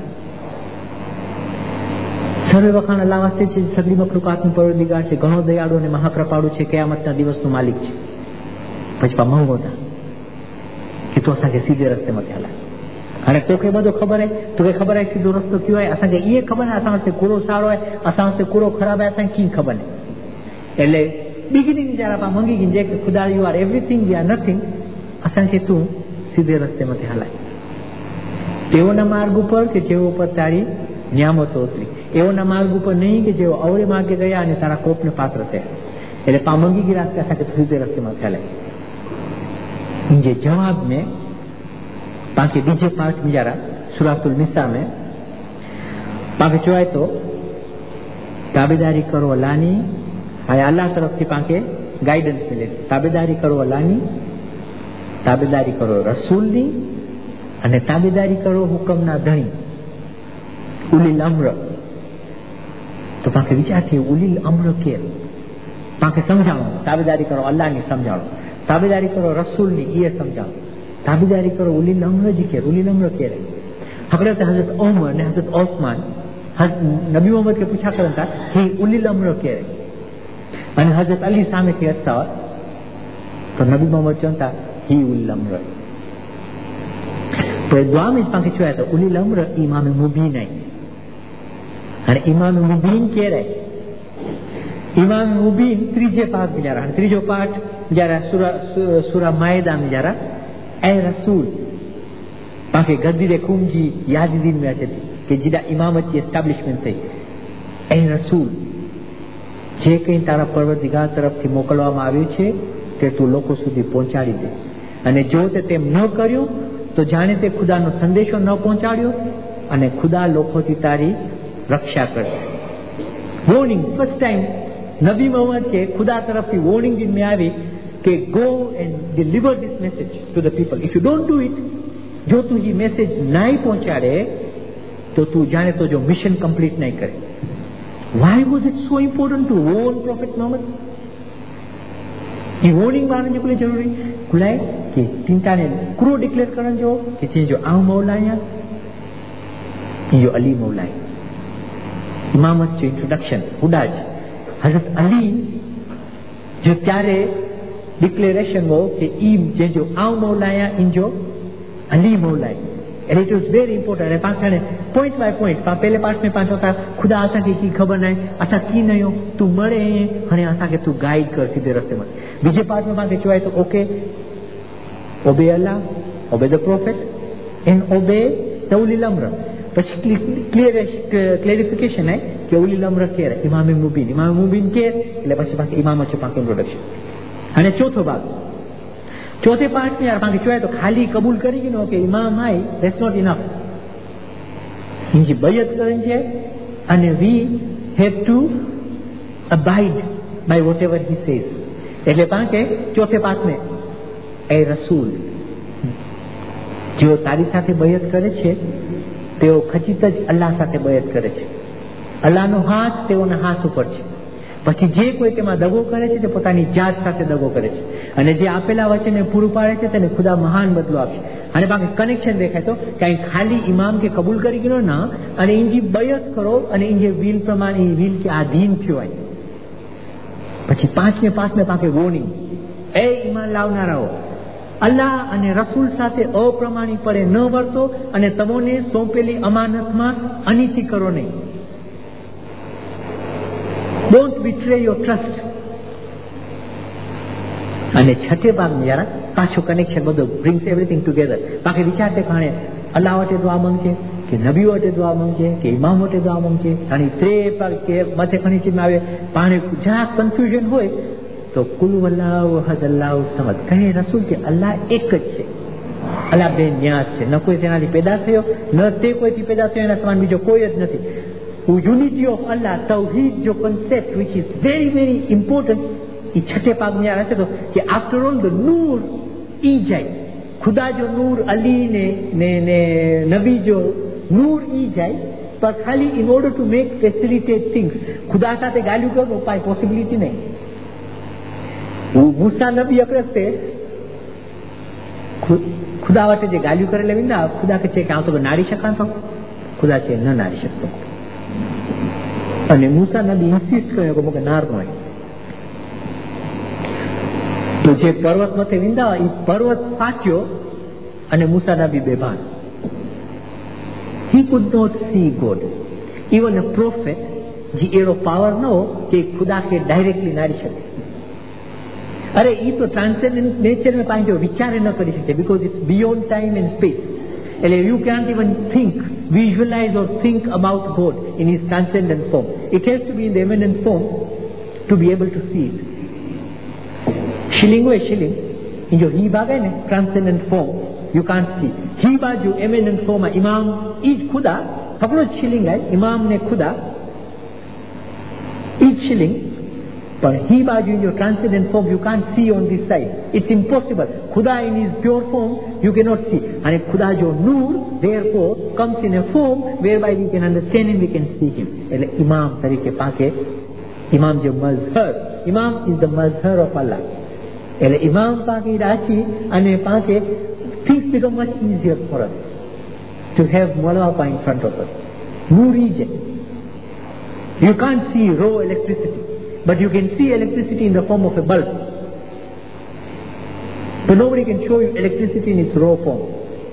સર્વે વખાણ અલ્લાહ વાસ્તે છે સગળી મખલુકાતનો પરવરદિગાર છે ઘણો દયાળુ અને મહાકૃપાળુ છે કયામતના દિવસનો માલિક છે પછી પા મંગોતા कि तो असांखे सीधे रस्ते में हलाए हाणे तोखे बधो खबर है तोखे खबर है सीधो रस्तो क्यों है असांखे ये खबर है असां वास्ते कूड़ो सारो है असां वास्ते कूड़ो खराब है असांखे कीअं खबर है એટલે बिगिनिंग जरा पा मंगी गिंजे कि खुदा you are everything we are nothing असांखे तूं सीधे रस्ते में हलाए એવોના માર્ગ ઉપર કે જેવો ઉપર તારી નિયામતો ઉતરી એવોના માર્ગ ઉપર નહીં કે જેવો અવળે માર્ગે ગયા અને તારા કોપને પાત્ર થયા એટલે પા મંગી ગઈ રાસ્તે અસાંखे सीधे रस्ते में हलाए इनके जवाब में पाके डीजे पार्ट में जरा सूरतुल निसा में पाके चुआए तो ताबेदारी करो अल्लाहनी हाय अल्लाह तरफ थी पाके गाइडेंस मिले ताबेदारी करो अल्लाहनी ताबेदारी करो रसूलनी અને તાબેદારી કરો હુકમના ધણી ઉલીલ અમ્ર તો પાકે વિચારથી ઉલીલ અમ્ર કે પાકે સમજાવો તાબેદારી કરો અલ્લાહની સમજાવો તાબેદારી કરો રસૂલની એ સમજાવો તાબેદારી કરો ઉલીલ અમ્ર જ કે ઉલીલ અમ્ર કે હકરત હઝરત ઉમર ને હઝરત ઓસ્માન નબી મોહમ્મદ કે પૂછા કરતા હી ઉલીલ અમ્ર કે અને હઝરત અલી સામેથી હસતા તો નબી મોહમ્મદ ચંતા હી ઉલીલ અમ્ર तो दुआ में पाके चुआ तो उलील अम्र इमाम मुबीन है और इमाम मुबीन कह रहे इमाम मुबीन त्रीजे पाठ में जा रहा त्रीजो पाठ जा रहा सूरा सूरा मायदा में जा रहा ए रसूल पाके गद्दीरे कुंजी याद दिन में आचे कि जिदा इमामत की एस्टेब्लिशमेंट थी ए रसूल जे कई तारा परवरदिगार तरफ थी मोकलवामां आव्युं छे ते तू लोको सुधी पहोंचाडी दे अने जो ते तेम न कर्युं तो जाने ते खुदानो संदेशो न पहोंचाड्यो अने खुदा लोकोथी तारी रक्षा करशे वॉर्निंग फर्स्ट टाइम नबी मोहम्मद के खुदा तरफथी वॉर्निंग दिन में आवी कि go and deliver this message to the people if you don't do it जो तू ये मैसेज नहीं पहुंचाड़े तो तू जाने तो जो मिशन कंप्लीट नहीं करे why was it so important to warn prophet Mohammad ये वॉर्निंग मारने के लिए जरूरी खुलाए कि चिंता ने क्रो डिक्लेयर करन जो कि जे जो आ मौला या यो अली मौला इमामत जो इंट्रोडक्शन हुडाज हजरत अली जो त्यारे डिक्लेरेशन हो कि ई जे जो आ मौला या इन जो अली मौला and it was very important है पाखने पॉइंट बाय पॉइंट पा पहले पार्ट में पांच होता खुदा आसा के की खबर नहीं आसा की नहीं हो तू मरे हने आसा के तू गाइड कर सीधे रास्ते में बीजे पार्ट में पाके चुआए तो okay obey Allah obey the prophet and obey the ulil amr પછી ક્લિયર ક્લેરિફિકેશન है કે ઉલીલ અમ્ર કે ઇમામ મુબીન ઇમામ મુબીન કે એટલે પછી પાકે ઇમામ છે પાકે ઇન્ટ્રોડક્શન અને ચોથો ભાગ ચોથે પાર્ટ में यार पाके चुआए तो खाली कबूल કરી ગયો કે ઇમામ આઈ ધેટ્સ નોટ ઇનફ ઇનજી બયત કરન છે અને we have to abide by whatever he says એટલે પાકે ચોથે પાર્ટ में ए रसूल जो तारी साथे बयत करे छे तेओ खचित ज अल्लाह साथे बयत करे छे अल्लाहनो हाथ तेओना हाथ उपर छे પછી જે કોઈ તેમાં દગો કરે છે તે પોતાની જાત સાથે દગો કરે છે અને જે આપેલા વચનને પૂરું પાડે છે તેને ખુદા મહાન બદલો આપશે અને બાકી કનેક્શન દેખાય તો કઈ ખાલી ઇમામ કે કબૂલ કરી ગયો ના અને ઇંજી બયત કરો અને ઇંજે વીલ પ્રમાણે વીલ કે આધીન થયો હોય પછી પાંચમે પાંચમે પાકે વોર્નિંગ એ ઈમાન લાવનારાઓ અલ્લાહ અને રસૂલ સાથે અપ્રમાણિકપણે ન વર્તો અને તમોને સોંપેલી અમાનતમાં અનીતિ કરો નહીં ડોન્ટ betray your trust અને છઠ્ઠે ભાગમાં જરા પાછું કનેક્શન બધું brings everything together બાકી વિચારતે કાણે અલ્લાહ વટે દુઆ માંગે કે નબી વટે દુઆ માંગે કે ઇમામ વટે દુઆ માંગે ઘણી ત્રે કે મથે ઘણી ચીજમાં આવે પાણે જરા કન્ફ્યુઝન હોય तो कुल वल्लाहु अहद अल्लाहु समद कहे रसूल के अल्लाह एक ज छे अल्लाह बेनियाज छे न कोई तेनाथी पैदा थयो न ते कोईथी पैदा थयो एना समान बीजो कोई ज नथी यूनिटी ऑफ अल्लाह तौहीद जो concept which is very very important ई छठे पाग में आवे छे तो कि आफ्टर ऑल द नूर ई जाय खुदा जो नूर अली ने ने ने नबी जो नूर ई जाय पर खाली in order to make facilitate things खुदा साथे गाल्यू करनो पाय पॉसिबिलिटी नहीं मूसा नबी अकरते खुदा वटे जे गाल्यू करे लेवी ना खुदा के छे के आ तो नारी शकां तो खुदा छे न नारी शकतो अने मूसा नबी इंसिस्ट कर्यो के मके नार नो तो जे पर्वत मथे विंदा ई पर्वत फाट्यो अने मूसा नबी बेभान he could not see God even a prophet जी एरो पावर न हो कि खुदा के डायरेक्टली नारी शके अरे ये तो ट्रांसेंडेंट नेचर में पांचो विचार न करी सकते because it's beyond time and space એટલે you can't even think visualize or think about God in his transcendent form it has to be in the immanent form to be able to see it shilling way shilling એ જો હી ભાગે ને transcendent form you can't see. હી બાજુ એમિનન્ટ ફોર્મમાં ઇમામ ઈ જ ખુદા, પકડો શિલિંગ આય ઇમામ ને ખુદા ઈ જ શિલિંગ, પણ હી બાજુ in your transcendent form you can't see on this side. It's impossible. Khuda in his pure form you cannot see. And Khuda jo Noor therefore comes in a form whereby we can understand him, we can see him. એટલે ઇમામ તરીકે પાકે ઇમામ જે મઝહર, ઇમામ is the mazhar of Allah. એટલે ઇમામ પાકે રાશી અને પાકે things become much easier for us to have Mawlana in front of us. Noori je. You can't see raw electricity, but you can see electricity in the form of a bulb. But nobody can show you electricity in its raw form.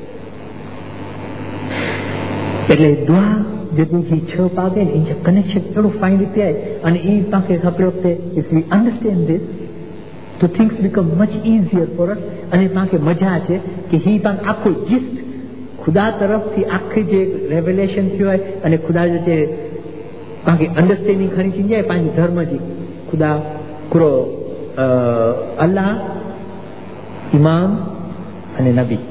એટલે દ્વા જેટલું જે છ પાકે ને એ કનેક્શન એટલું ફાઇન રીતે આવે અને એ પાકે આપણે વખતે ઇફ વી અન્ડરસ્ટેન્ડ ધીસ તો things become much easier for us. અને પાકે મજા છે કે હી પાક આખું જીસ્ટ ખુદા તરફથી આખી જે રેવલેશન થયું હોય અને ખુદા જે બાકી અન્ડરસ્ટેન્ડિંગ ખરી થઈ જાય પાંચ ધર્મ जी खुदा कुरो अल्लाह इमाम અને નબી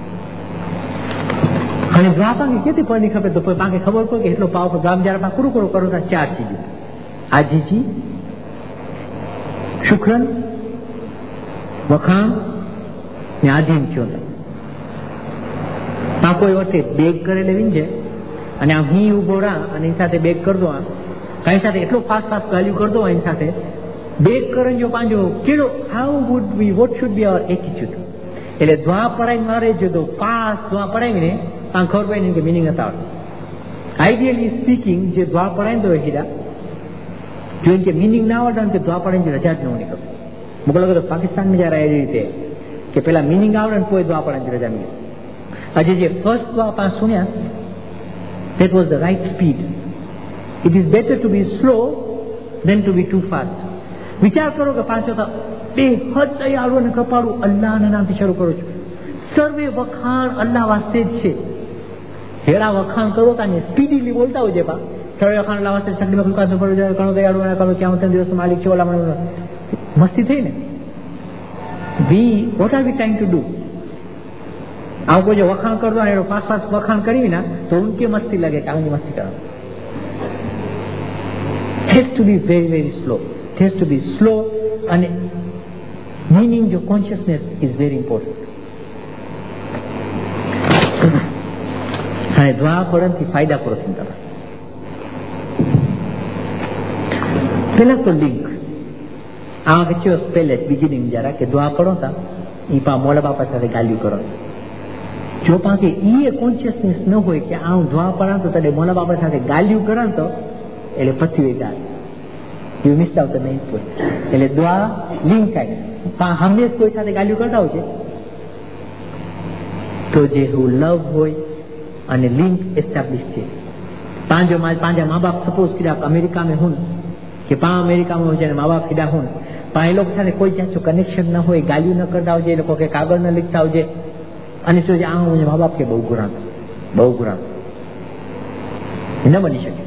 અને દ્વા પાંગે કેતી પરની ખબર તો પાંગે ખબર પડે કે એટલો પાવર ગામ જ્યારે પા કુરુ કુરુ કરો તા ચાર ચીજો આજીજી શુક્રન વખાણ ને આધીન થયો પા કોઈ વખતે બેગ કરે લેવીને છે અને આમ હી ઉભો રા અને એની સાથે બેગ કર દો આ કઈ સાથે એટલો ફાસ્ટ ફાસ્ટ ગાલ્યુ કર દો એની સાથે બેગ કરે જો પાંજો કેડો how would we what should be our attitude. એટલે દ્વા પડાઈ મારે જો તો ફાસ્ટ દ્વા પડાવીને આ ખબર પડે ને કે મિનિંગ હતા આઈડિયલી સ્પીકિંગ જે દ્વા પડાઈ દો હીરા જો કે મિનિંગ ના આવડે કે દ્વા પડાઈ રજા જ ન નીકળે. મુગલ તો પાકિસ્તાનમાં જ્યારે આવી રીતે કે પેલા મિનિંગ આવડે ને કોઈ દ્વા પડાઈ રજા નહીં. આજે જે ફર્સ્ટ દ્વા પાંચ સુન્યા that was the right speed. It is better to be slow than to be too fast. વિચાર કરો કે પાંચો તો બે હદ દયાળુ અને કૃપાળુ અલ્લાહના નામથી શરૂ કરું છું. સર્વે વખાણ અલ્લાહ વાસ્તે જ છે. હેડા વખાણ કરો તાને સ્પીડીલી બોલતા હોય છે પા સર્વે વખાણ અલ્લાહ વાસ્તે શક્તિ મખલુકાત પર ઘણો દયાળુ અને કરો ક્યાં ત્રણ દિવસનો માલિક છે ઓલા મને મસ્તી થઈ ને. We what are we trying to do? આવું કોઈ વખાણ કરતો ને પાસ પાસ વખાણ કરી ના તો ઉનકે મસ્તી લાગે કે આની મસ્તી કરો. has to be very very slow. It has to be slow and meaning your consciousness is very important. અને દ્વા પડવાથી ફાયદા પૂરો થતા પેલા તો લિંક આ વચ્ચે પહેલે બિગિનિંગ જરા કે દ્વા પડો તા એ પા મોડા બાપા સાથે ગાલ્યું કરો. જો પાકે એ કોન્શિયસનેસ ન હોય કે આ હું ધ્વા પડા તો તને મોલા બાપા સાથે ગાલ્યું કરા તો એટલે પૃથ્વી ગાલ you miss out the main point. એટલે દ્વા લિંક થાય હંમેશ કોઈ સાથે ગાલ્યું કરતા હોય છે તો જે હું લવ હોય અને લિંક એસ્ટાબ્લિશ છે. પાંજો પાંજા મા બાપ સપોઝ કર્યા અમેરિકા में હું કે પા અમેરિકામાં હોય છે મા બાપ કીધા હું પણ એ લોકો સાથે કોઈ જાતનું કનેક્શન ન હોય ગાલ્યું ન કરતા હોય એ લોકો કે કાગળ ન લીખતા હોય અને જો આ હું મા બાપ કે બહુ ગુરાન બહુ ગુરાન ન બની શકે.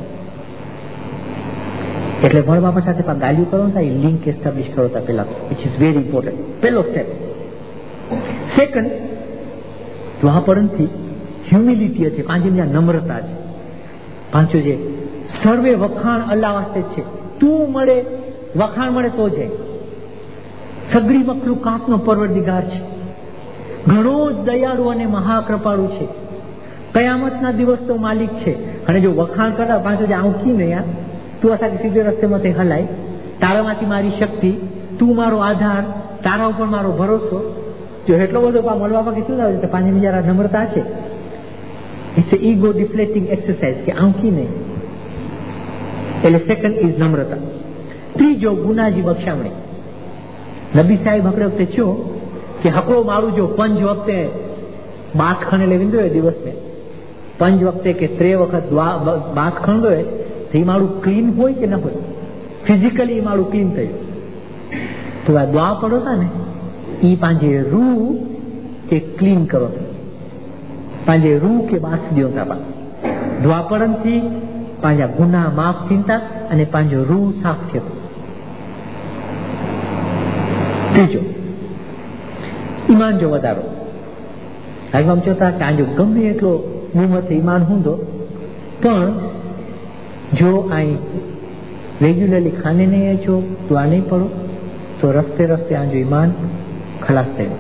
એટલે મા બાપ સાથે પણ ગાલ્યું કરો ને એ લિંક એસ્ટાબ્લિશ કરો તા પેલા વિચ ઇઝ વેરી ઇમ્પોર્ટન્ટ. પેલો સ્ટેપ. સેકન્ડ દ્વાપરણથી હ્યુમિલિટી છે પાંચે જ્યાં નમ્રતા છે. પાંચો જે સર્વે વખાણ અલ્લાહ વાસ્તે છે. તું મળે વખાણ મળે તો છે. સગડી મખલુકાતનો પરવરદિગાર છે. ઘણો જ દયાળુ અને મહાકૃપાળુ છે. કયામતના દિવસ તો માલિક છે. અને જો વખાણ કરતા પાંચો જે આવું કી નહીં તું અસાથી સીધે રસ્તેમાંથી હલાય તારામાંથી મારી શક્તિ તું મારો આધાર તારા ઉપર મારો ભરોસો જો એટલો બધો પા મળવા પાકે શું થાય પાંચ બીજા નમ્રતા છે. ઇટ્સ ઈગો ડિફ્લેક્ટિંગ એક્સરસાઇઝ કે આવું કી નહીં. એટલે સેકન્ડ ઇઝ નમ્રતા. ત્રીજો ગુનાજી બક્ષામણી. નબી સાહેબ હકડે વખતે છો કે હકડો મારું જો પંજ વખતે બાથ ખણે લેવી દો દિવસ ને પંજ વખતે કે ત્રે વખત બાથ ખણદો તો એ મારું ક્લીન હોય કે ન હોય ફિઝિકલી મારું ક્લીન થયું તો આ દ્વા પડો હતા ને એ પાંજે રૂ કે ક્લીન કરો પાંજે રૂ કે બાથ દો તા દ્વાપરણથી પાંજા ગુના માફ થતા અને પાંજો રૂ સાફ થયો. ત્રીજો ઈમાન જો વધારો આમ ચોથા કે આ જો ગમે એટલો મુહમ્મદ ઈમાન હूंदो પણ જો અહીં રેગ્યુલરલી ખાને નહીં અચો દુઆ નહીં પડો તો રસ્તે રસ્તે આ જો ઈમાન ખલાસ થયું.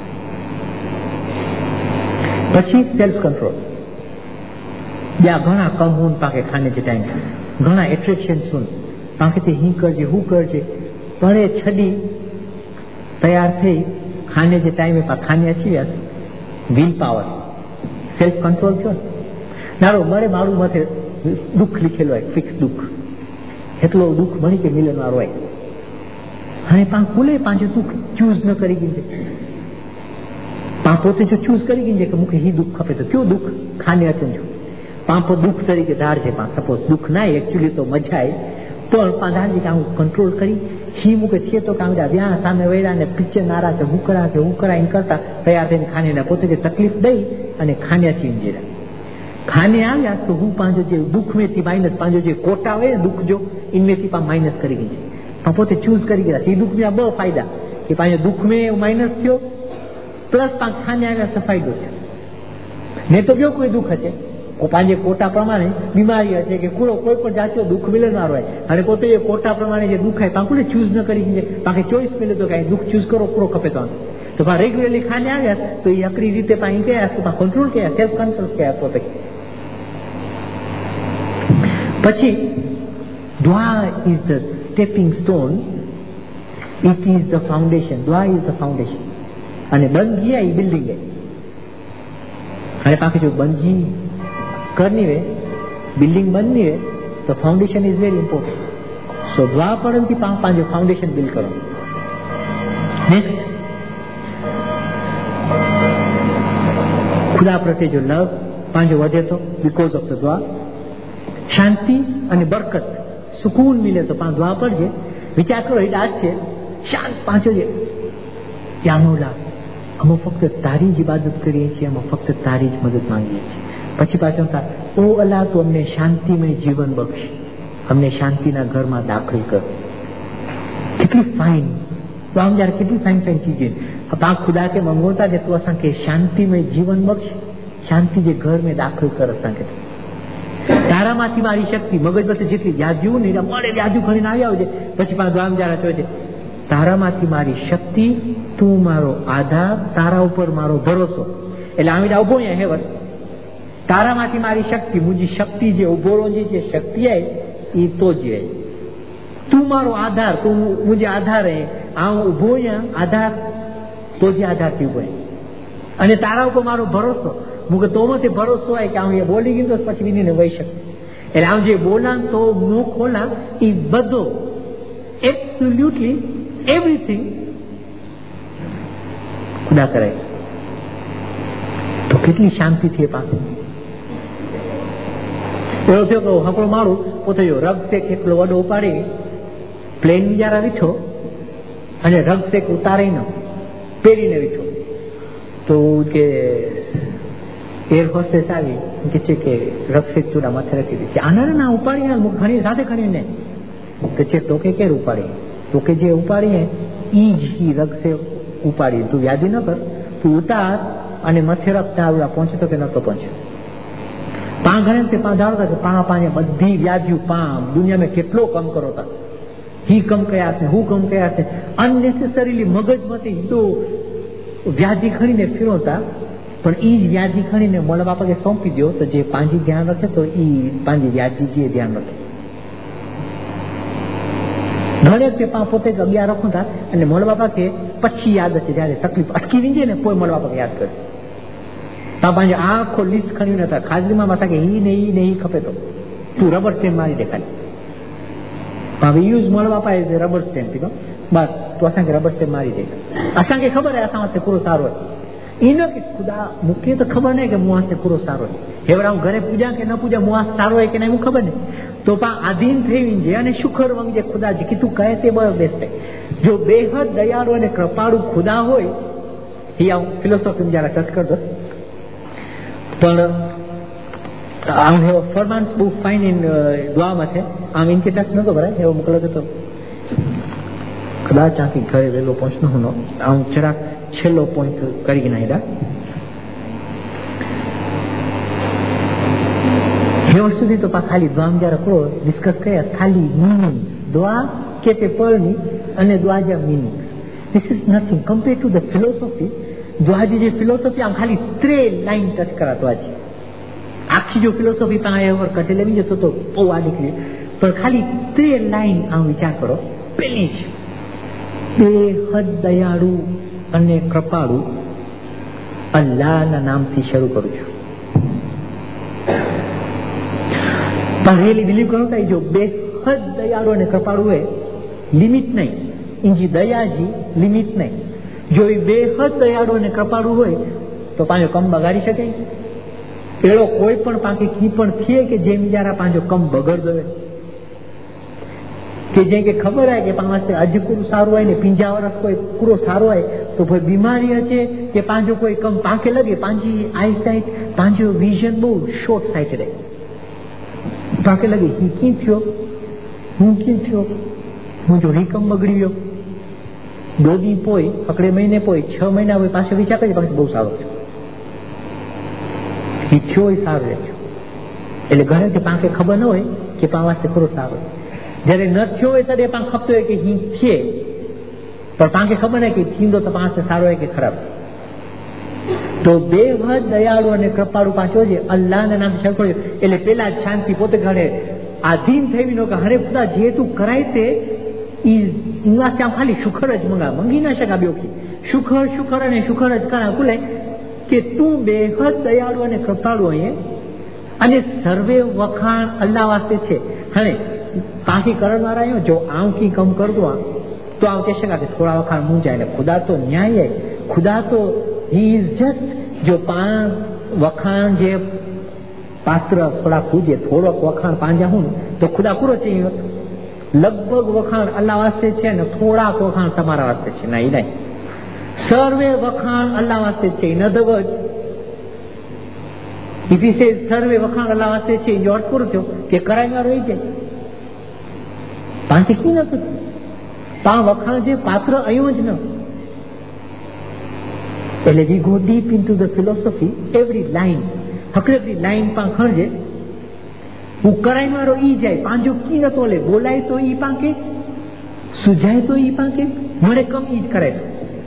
પછી સેલ્ફ કંટ્રોલ ॿिया घणा कम हुन पाके खाने जे टाइम घणा एट्रेक्शन सुन पाके ते ही करजे हू करजे परे छडी तैयार थई खाने जे टाइम पा खाने अची विया विल पावर सेल्फ कंट्रोल थयो नारो मरे मारू मथे दुख लिखेलो है फिक्स दुख एटलो दुख मणी के मिलन वारो है हाणे पा कुले पांजो दुख चूज न करी गिंजे पा पोते जो चूज करी गिंजे के मुके ही दुख खपे तो क्यों दुख खाने अचन जो पापो दुख तरीके धार है पा सपोज दुख ना एक्चुअली तो मजा है पण पाधार जी काऊ कंट्रोल करी ही मुके थिए तो काऊ जा व्या सामे वेरा ने पिक्चर नारा के हुकरा के हुकरा इन करता तैयार थઈને खाने ने पोते के तकलीफ दई અને ખાને ચીંજીરા ખાने આવ્યા તો હું પાંજો જે दुख में थी माइनस પાંજો જે કોટા હોય दुख जो इनमें थी पा माइनस करी गई पा पोते चूज करी गया ई दुख में बो फायदा कि પાંજો दुख में माइनस थयो प्लस पा खाने આવ્યા તો फायदो છે ने तो जो कोई दुख है પાંજે કોટા પ્રમાણે બીમારી હશે કે કુરો કોઈ પણ જાતિઓ દુઃખ મિલનાર હોય અને પોતે એ કોટા પ્રમાણે જે દુઃખ હોય પાંકુને ચૂઝ ન કરી દે બાકી ચોઈસ મિલે તો કાંઈ દુઃખ ચૂઝ કરો પૂરો ખપે તો તો પા રેગ્યુલરલી ખાને આવ્યા તો એ અકરી રીતે પાઈ ગયા તો પા કંટ્રોલ કયા સેલ્ફ કંટ્રોલ કયા પોતે પછી દુઆ is the stepping stone it is the foundation દુઆ ઇઝ ધ ફાઉન્ડેશન અને બંધ ગયા એ બિલ્ડિંગ है અને પાકે જો બંજી करनी है बिल्डिंग बननी है तो foundation is very important so दुआ पढ़न थी पांच पांच फाउंडेशन बिल्ड करो. नेक्स्ट खुदा प्रत्ये जो लव पांचो वधे तो बिकॉज ऑफ द दुआ शांति અને બરકત સુકૂન मिले तो पांच दुआ पढ़जे विचार करो એ દાસ છે શાંત પાંચો છે યા મૌલા અમે ફક્ત તારી જ ઇબાદત કરીએ છીએ અમે ફક્ત તારી જ મદદ માંગીએ છીએ પછી પાછળ था ओ अल्लाह तो हमने शांति में जीवन बख्श हमने शांति ना घर में दाखिल कर कितनी फाइन तो हम यार कितनी फाइन फाइन चीजें अब आप खुदा के मंगोता जे तो असा के शांति में जीवन बख्श शांति जे घर में दाखिल कर असा के तारा माथी मारी शक्ति मगज बसे जेटली यादू ने मळे यादू खणीने આવ્યા હોજે પછી પા દ્વામ જારા તો છે તારા માથી મારી શક્તિ તું મારો આધાર તારા ઉપર મારો ભરોસો એટલે આમીડા ઉભો અહીંયા હેવર तारा माथी मारी शक्ति मुझी शक्ति जे उभोरो जी जे शक्ति है ई तो जी है तू मारो आधार तू मुझे आधार है आ उभो या आधार तो जी आधार थी उभो है अने तारा ऊपर मारो भरोसो मुके तो मते भरोसो है कि आ ये बोली गई तो પછી વિની ને વઈ શકે એટલે આ જે બોલા તો નો ખોલા ઈ બધો એબ્સોલ્યુટલી એવરીથિંગ ખુદા કરે તો કેટલી શાંતિ થી પાસે એવો થયો કે હકડો મારું પોતે જો રગ શેક એટલો વડો ઉપાડી પ્લેન બિચારા વીઠો અને રગ શેક ઉતારીને પહેરીને વીઠો તો કે એર હોસ્ટેસ આવી કે છે કે રગ શેક ચૂડા માથે રાખી દીધી આના ના ઉપાડીને ઘણી સાથે ઘણીને કે છે તો કે કેર ઉપાડી તો કે જે ઉપાડીએ ઈ જ રગ શેક ઉપાડી તું યાદી ન કર તું ઉતાર અને મથે રખતા આવડા પહોંચતો કે નતો પહોંચ્યો पां घणे से पां दाड़ता के पां पाने बधी व्याधियों पां दुनिया में केटलो कम करो था ही कम कया से हु कम कया से अननेसेसरीली मगज मते तो व्याधि खणीने फिरोता पण ई ज व्याधि खणीने मोला बापा के सौंपी दो तो जे पांजी ध्यान रखे तो ई पांजी व्याधि के ध्यान रखे घणे से पां पोते अगिया रखूं था अने मोला बापा के पछी याद छे ज्यारे तकलीफ अटकी विंजे ने कोई मोला बापा के याद करजे पंहिंजो आखो लिस्ट खणी नथा खाजरी में असांखे ही ने ही ने ही खपे तो तू रबर स्टेम्प मारी ॾेखारी भाई यूज़ मोड़ बापा एज ए रबर स्टेम्प थी बस तू असांखे रबर स्टेम्प मारी ॾे असांखे ख़बर आहे असां वास्ते पूरो सारो आहे इन के खुदा मूंखे त ख़बर न कि मूं वास्ते पूरो सारो आहे हेवड़ा हूं घरे पूजा के न पूजा मूं वास्ते सारो आहे कि न मूंखे ख़बर न तो पा आधीन थी वञे अने शुक्र वंगे खुदा जेकी तू कहे ते बस बेस्ट है जो बेहद दयालु अने कृपाळु खुदा होय ही आऊं फिलोसॉफी जरा टच कर दस પણ આમ હેવો ફરમાન્સ બહુ ફાઇન ઇન દુઆ માં છે આમ ઇનકે ટચ નતો ભરાય એવો મોકલો તો કદાચ આથી ઘરે વહેલો પહોંચનો હું આમ જરાક છેલ્લો પોઈન્ટ કરી નાખ્યા. हे वस्तुથી તો ખાલી દ્વા જરા કરો ડિસ્કસ કર્યા ખાલી મીનિંગ દ્વા કે તે પળની અને દ્વા જે meaning this is nothing compare to the philosophy. દ્વાજી જે ફિલોસોફી આમ ખાલી ત્રે લાઈન ટચ કરા દ્વાજી આખી જો ફિલોસોફી પાસે ઓવર કટે લેવી જતો તો બહુ આ નીકળી પણ ખાલી ત્રે લાઈન આમ વિચાર કરો. પેલી જ બેહદ દયાળુ અને કૃપાળુ અલ્લાહના નામથી શરૂ કરું છું. પણ રિયલી બિલીવ કરો કે જો બેહદ દયાળુ અને કૃપાળુ હોય લિમિટ નહીં ઇંજી દયાજી લિમિટ નહીં. જો એ બેહદ દયાળુ અને કૃપાળુ હોય તો પાંજો કમ બગાડી શકે એળો કોઈ પણ પાંખી કી પણ થયે કે જે બીજારા પાંજો કમ બગડ દે કે જે કે ખબર હોય કે પાસે અજ કુરું સારું હોય ને પીંજા વરસ કોઈ કુરો સારો હોય તો ભાઈ બીમારી હશે કે પાંજો કોઈ કમ પાંખે લગે પાંજી આઈ સાઇટ પાંજો વિઝન બહુ શોર્ટ સાઇટ રહે પાંખે લગે હી કી થયો હું કી થયો હું જો રીકમ બગડી ગયો દોડી પોઈ અકડે મહિને પોઈ છ મહિના હોય પાસે વિચાર કરી પાસે બહુ સારો છે એ થયો એ સારો રહે છે એટલે ઘરે કે પાંખે ખબર ન હોય કે પા વાસ્તે ખરો સારો જ્યારે ન થયો હોય ત્યારે પાંખ ખપતો હોય કે હી છે પણ પાંખે ખબર નહીં કે થીંદો તો પાસે સારો હોય કે ખરાબ. તો બેહદ દયાળુ અને કૃપાળુ પાંચો છે અલ્લાહના નામ શરૂ કર્યો એટલે પેલા જ શાંતિ પોતે ઘરે આધીન થઈ નો કે હરે ખુદા જે તું કરાય તે ઇંગ્લાસ આમ ખાલી શુખર જ મંગા મંગી ના શકા બ્યોખી શુખર શુખર અને શુખર જ કરા કુલે કે તું બેહદ દયાળુ અને કૃપાળુ અહીંયા અને સર્વે વખાણ અલ્લાહ વાસ્તે છે. હવે પાંખી કરનારા આવ્યો જો આમ કી કમ કર દો તો આમ કહે શકા કે થોડા વખાણ મું જાય ને ખુદા તો ન્યાય ખુદા તો હી ઇઝ જસ્ટ જો પા વખાણ જે પાત્ર થોડા પૂજે થોડોક વખાણ પાંજા હું તો ખુદા પૂરો છે લગભગ વખાણ અલ્લાહ વાસ્તે છે ને થોડાક વખાણ તમારા વાસ્તે છે ના એ નહીં સર્વે વખાણ અલ્લાહ વાસ્તે છે in other word if he says સર્વે વખાણ અલ્લાહ વાસ્તે છે એનો અર્થ પૂરો થયો કે કરાયમાં રહી જાય પાંચે કી નથી પા વખાણ જે પાત્ર અહીં જ ન એટલે we go deep into the philosophy every line હકરેલી લાઈન પા ખણજે હું કરાય મારો ઈ જાય પાંજો કી નતો લે બોલાય તો ઈ પાંકે સુજાય તો ઈ પાંકે મળે કમ ઈ જ કરાય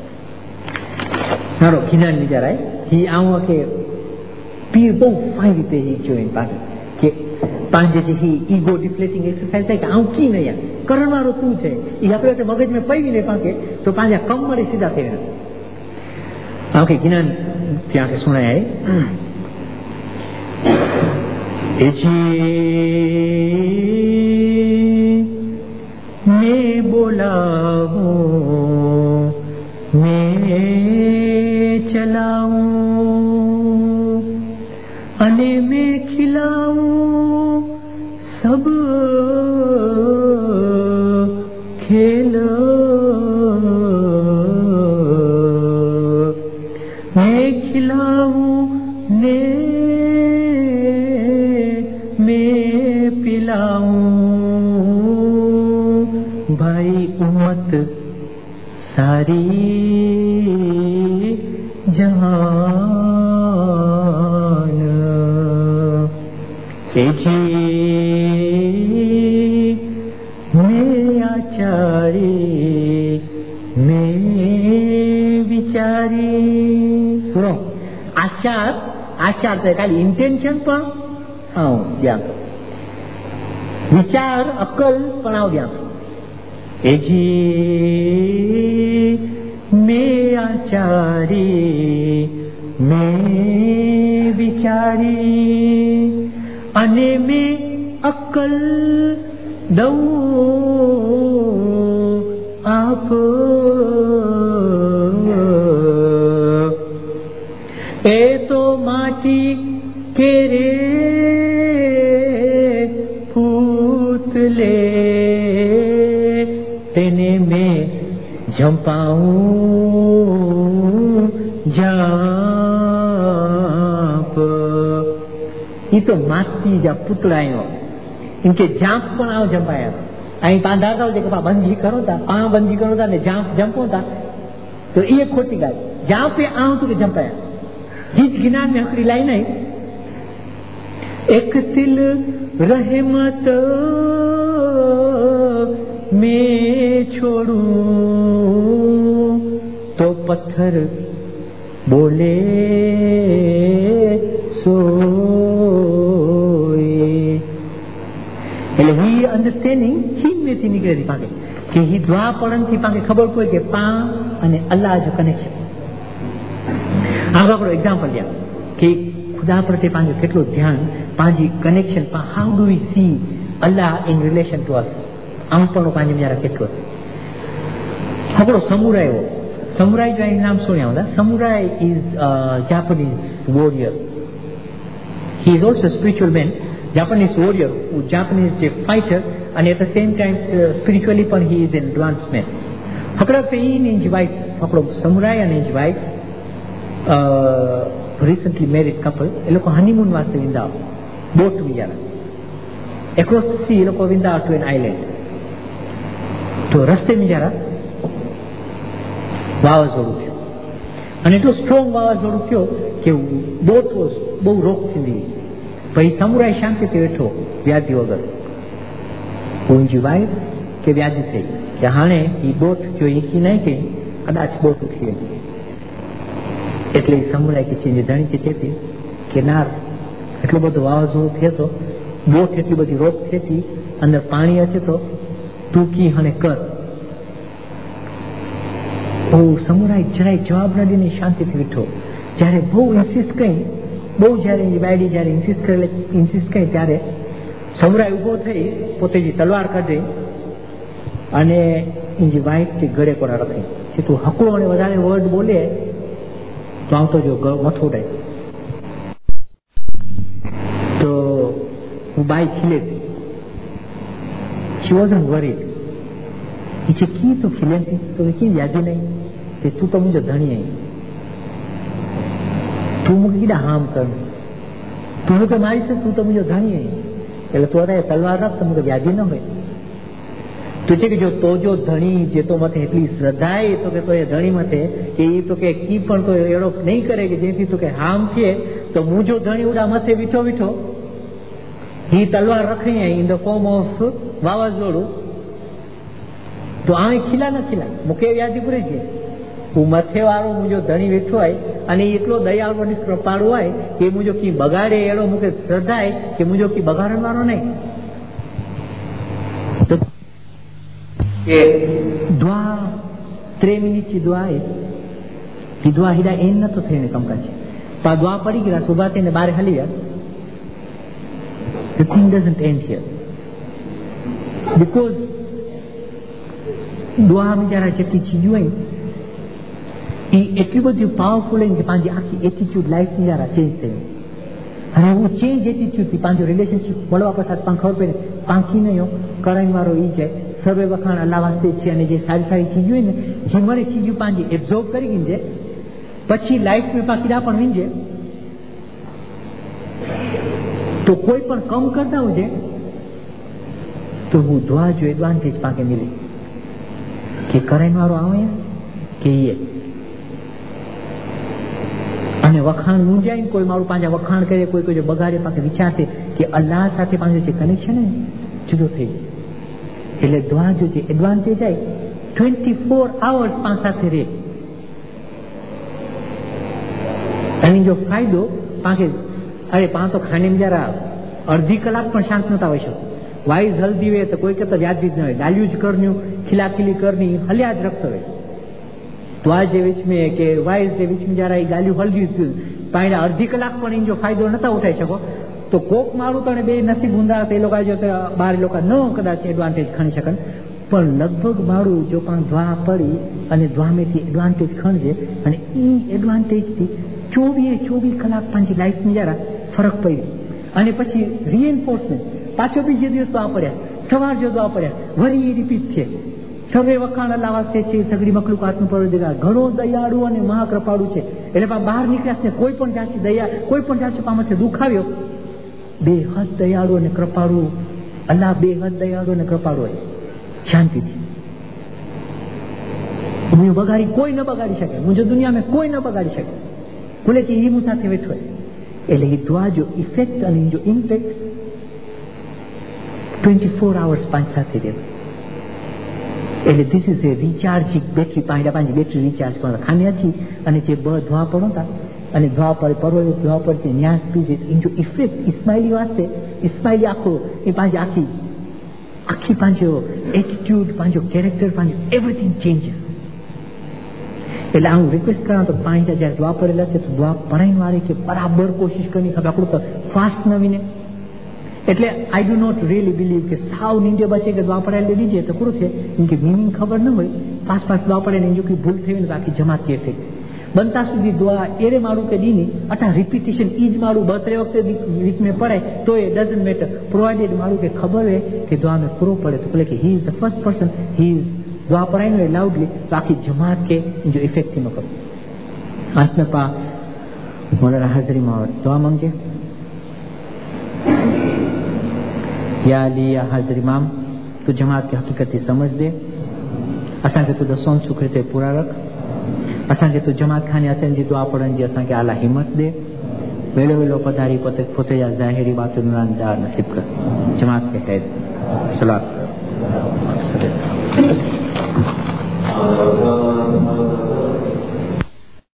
મારો જ્ઞાન વિચારાય હી આવું કે પીર બહુ ફાઈ રીતે હી જોઈને પાંકે કે પાંજે જે હી ઈગો ડિફ્લેટિંગ એક્સરસાઇઝ થાય કે આવું કી નહીં કરણ મારો તું છે એ આપણે મગજ મેં પડી ને પાંકે તો પાંજા કમ મળે સીધા થઈ રહ્યા આવું કે જ્ઞાન ત્યાં કે સુણાય मैं बोलाऊं मैं चलाऊं अने मैं खिलाऊं सब खेल मैं खिलाऊं ने भाई उम्मत सारी जहान जी मैं आचारी मैं विचारी सुनो आचार आचार तो खाली इंटेंशन पण आव ધ્યાન વિચાર અકલ પણ આવ ધ્યાન એજી મેં આચારી મેં વિચારી અને મેં અકલ દઉં આપ એ તો માટી કે રે ले तेने में झंपाऊं जाप ये तो माती जा पुतળાયો इनके जाप पण आव झंपाया અહીં પાંધાતા હોય કે બા બંધી કરો તા પા બંધી કરો તા ને જાપ જંપો તા તો એ ખોટી ગાય जहां पे आऊं तो जंपाया हिज गिनान में हिकिड़ी लाइन आई एक तिल रहमत में छोड़ू तो पत्थर बोले सोए એટલે હી અન્ડરસ્ટેન્ડિંગ હી મેથી નીકળેલી પાંગે કે હી દ્વા પડનથી પાંગે ખબર પડે કે પા અને અલ્લાહ જો કનેક્શન આ આપણો એક્ઝામ્પલ લ્યા કે ખુદા પ્રત્યે પાંગે કેટલું ધ્યાન પાંજી કનેક્શન પા how do we see Allah in relation to us આમ પણ પાંજે જરાક કેટલું આપણો સમુરાય એવો Samurai जो नाम सुने होगा. Samurai is a Japanese warrior. He is also a spiritual man. Japanese warrior, Japanese fighter, and at the same time uh, spiritually, but he is an advanced man. Hakra pe in his wife, hakra samurai and his wife, uh, recently married couple. Eloko honeymoon was to winda boat vijara. Across the sea, eloko winda to an island. To raste vijara. વાવાઝોડું થયું અને એટલું સ્ટ્રોંગ વાવાઝોડું થયો કે બોટ બહુ રોક થતી પછી સમુરાય શાંતિથી બેઠો વ્યાધિ વગર ઊંજી વાઈફ કે વ્યાધિ થઈ કે હાણે એ બોટ જો એકી નહીં કે કદાચ બોટ ઉઠી ગઈ એટલે એ સમુરાય કે ચીજ ધણી કે ચેતી કે ના એટલું બધું વાવાઝોડું થયો બોટ એટલી બધી રોક થતી અંદર પાણી હશે તો ટૂંકી અને કર બહુ સમુરાય જરાય જવાબ ન દઈને શાંતિથી બેઠો જ્યારે બહુ ઇન્સિસ્ટ કરી બહુ જ્યારે એ બાયડી જ્યારે ઇન્સિસ્ટ કરે ઇન્સિસ્ટ કરી ત્યારે સમુરાય ઊભો થઈ પોતે જે તલવાર કાઢી અને એની વાઈફથી ગળે કોરા રખી કે તું હકલો અને વધારે વર્ડ બોલે તો આવતો જો મથો ઉડાય તો હું બાઈ ખીલે શી વોઝન્ટ વરીડ એ છે કી તું ખીલેતી તો કી યાદી નહીં કે તું તો મુझे ધણી आई તું મુझे કીડા હામ કર તું તો મારી છે તું તો મુझे ધણી आई એટલે તો રે તલવાર રખ તો મુझे યાદી ન હોય તો છે કે જો તો જો ધણી જે તો મતે એટલી શ્રદ્ધાય તો કે તો એ ધણી મતે કે એ તો કે કી પણ તો એડો નહીં કરે કે જેથી તો કે હામ થયે તો મુझो ધણી ઉડા મથે વિઠો વિઠો ही तलवार रखी है इन द फॉर्म ऑफ वावाजोड़ू तो आवे खिला न खिला मुके यादी पूरी छे હું મથે વાળો મુજો ધણી વેઠો હોય અને એટલો દયાળુ અને કૃપાળુ હોય કે મુજો કી બગાડે એડો મુકે શ્રદ્ધાય કે મુજો કી બગાડન વાળો નહીં તો એ દુઆ ત્રણ મિનિટ ની દુઆ એ ઈ દુઆ હિડા એન નતો થઈને કમકા છે તો દુઆ પડી ગયા સુબાતે ને બારે હલી ગયા. The thing doesn't end here because દુઆ में जरा જેટલી ચીજો હોય એ એટલી બધી પાવરફુલ હોય કે પાંજી આખી એટીટ્યુડ લાઈફ ની જરા ચેન્જ થઈ અને હું ચેન્જ એટીટ્યુડ થી પાંજો રિલેશનશિપ મળવા પછી પાંચ ખબર પડે પાંખી નહીં હો કરાઈ મારો ઈ જાય સર્વે વખાણ અલ્લાહ વાસ્તે છે અને જે સારી સારી ચીજો હોય ને જે મને ચીજો પાંજી એબ્ઝોર્બ કરી ગઈ છે પછી લાઈફ में પાકીડા પણ વીંજે तो कोई पण कम करता हो जाए तो वो दुआ जो एडवांटेज पाके मिले कि करें वारो आवे कि ये અને વખાણ મુંજાય કોઈ મારું પાંજા વખાણ કરે કોઈ કોઈ બગાડે પાકે વિચારતે કે અલ્લાહ સાથે પાંજો જે કનેક્શન હે જુદો થઈ એટલે દુઆ જો જે એડવાન્ટેજ આય twenty-four hours પાંચ સાથે રહે અને જો ફાયદો પાકે अरे पां तो खाने में जरा अर्धी कलाक पर शांत नता होई शको वाइज हल्दी वे तो कोई के तो याद न होय डाल्यूज करन्यू खिला खिली करनी हल्या ज रखतो होय तो आज जे बीच में के वाइज जे बीच में जरा ई गाल्यू हल्दी पायड़ा अर्धी कलाक पर इन जो फायदो नता उठाई शको तो कोक मारू तो बे नसीब हुंदा ते लोका जो तो बार लोका न कदाच एडवांटेज खणी शकन पण लगभग मारू जो पण द्वा पड़ी अने द्वा में थी एडवांटेज खणजे अने ई एडवांटेज थी ચોવીસ ચોવીસ કલાક પાંચી લાઈફ में जरा फरक पड़ी અને પછી રીએન્ફોર્સમેન્ટ પાછો બીજે દિવસ તો આ પડ્યા સવાર જો આ પડ્યા વરી રિપીટ છે સર્વે વખાણ અલ્લાહ વાસ્તે છે સગડી મખલુકાતનું પરવરદિગાર ઘણો દયાળુ અને મહાકૃપાળુ છે એટલે બહાર નીકળ્યા છે કોઈ પણ જાતની દયા કોઈ પણ જાતનો પામથે દુઃખ આવ્યો બેહદ દયાળુ અને કૃપાળુ અલ્લાહ બેહદ દયાળુ અને કૃપાળુ હોય શાંતિથી मुझे बगाड़ी कोई न बगाड़ी सके, मुझे दुनिया में कोई न बगाड़ी सके, बोले कि ये मुझे साथे वेठो है। એટલે એ દુઆ જો ઇફેક્ટ અને જો ઇમ્પેક્ટ ટ્વેન્ટી ફોર આવર્સ પાંચ સાથે રહે. એટલે this is a recharging battery પાંડા પાંચ બેટરી રિચાર્જ કરવા ખાને હતી અને જે બ ધોવા પડો હતા અને ધોવા પર પરવો ધોવા પડતી ન્યાસ પીજે ઇન જો ઇફેક્ટ ઇસ્માઇલી વાસ્તે ઇસ્માઇલી આખો એ પાંચ આખી આખી પાંચો એટીટ્યુડ પાંચો કેરેક્ટર પાંચો એવરીથિંગ ચેન્જીસ. એટલે હું રિક્વેસ્ટ કરા તો પાંચ હજાર દુઆ પડેલા છે તો દુઆ પડાઈ વાળી કે બરાબર કોશિશ કરવી ખબર આપણું તો ફાસ્ટ નવીને. એટલે I do not really believe કે સાવ નીંદે બચે કે દુઆ પડાઈ દીજે તો પૂરું છે. કેમ કે મિનિંગ ખબર ન હોય ફાસ્ટ ફાસ્ટ દુઆ પડે ને જો કોઈ ભૂલ થઈ ને તો આખી જમાત કે ઇફેક્ટ બનતા સુધી દુઆ એરે મારું કે દીની અટા રિપીટિશન ઈજ મારું બત્રે વખતે વીક में पढ़ाए तो ये डजंट मैटर प्रोवाइडेड मारू के खबर है कि दुआ में पूरो पड़े तो बोले कि he is the first person he is दुआ पढ़ाई नो लाउडली तो आखी जमात के जो इफेक्ट थी मको अंत में पा मौलाना हाजरी में दुआ मांगे. या अली या हाजरी माम तू जमात की हकीकत समझ दे, असा के तू दसों सुखते पूरा रख, असा के तू जमात खाने असन जी दुआ पढ़न जी असा के आला हिम्मत दे, वेलो वेलो पधारी पोते पोते या ज़ाहिरी बातों नुरानदार नसीब कर. जमात के खैर सलात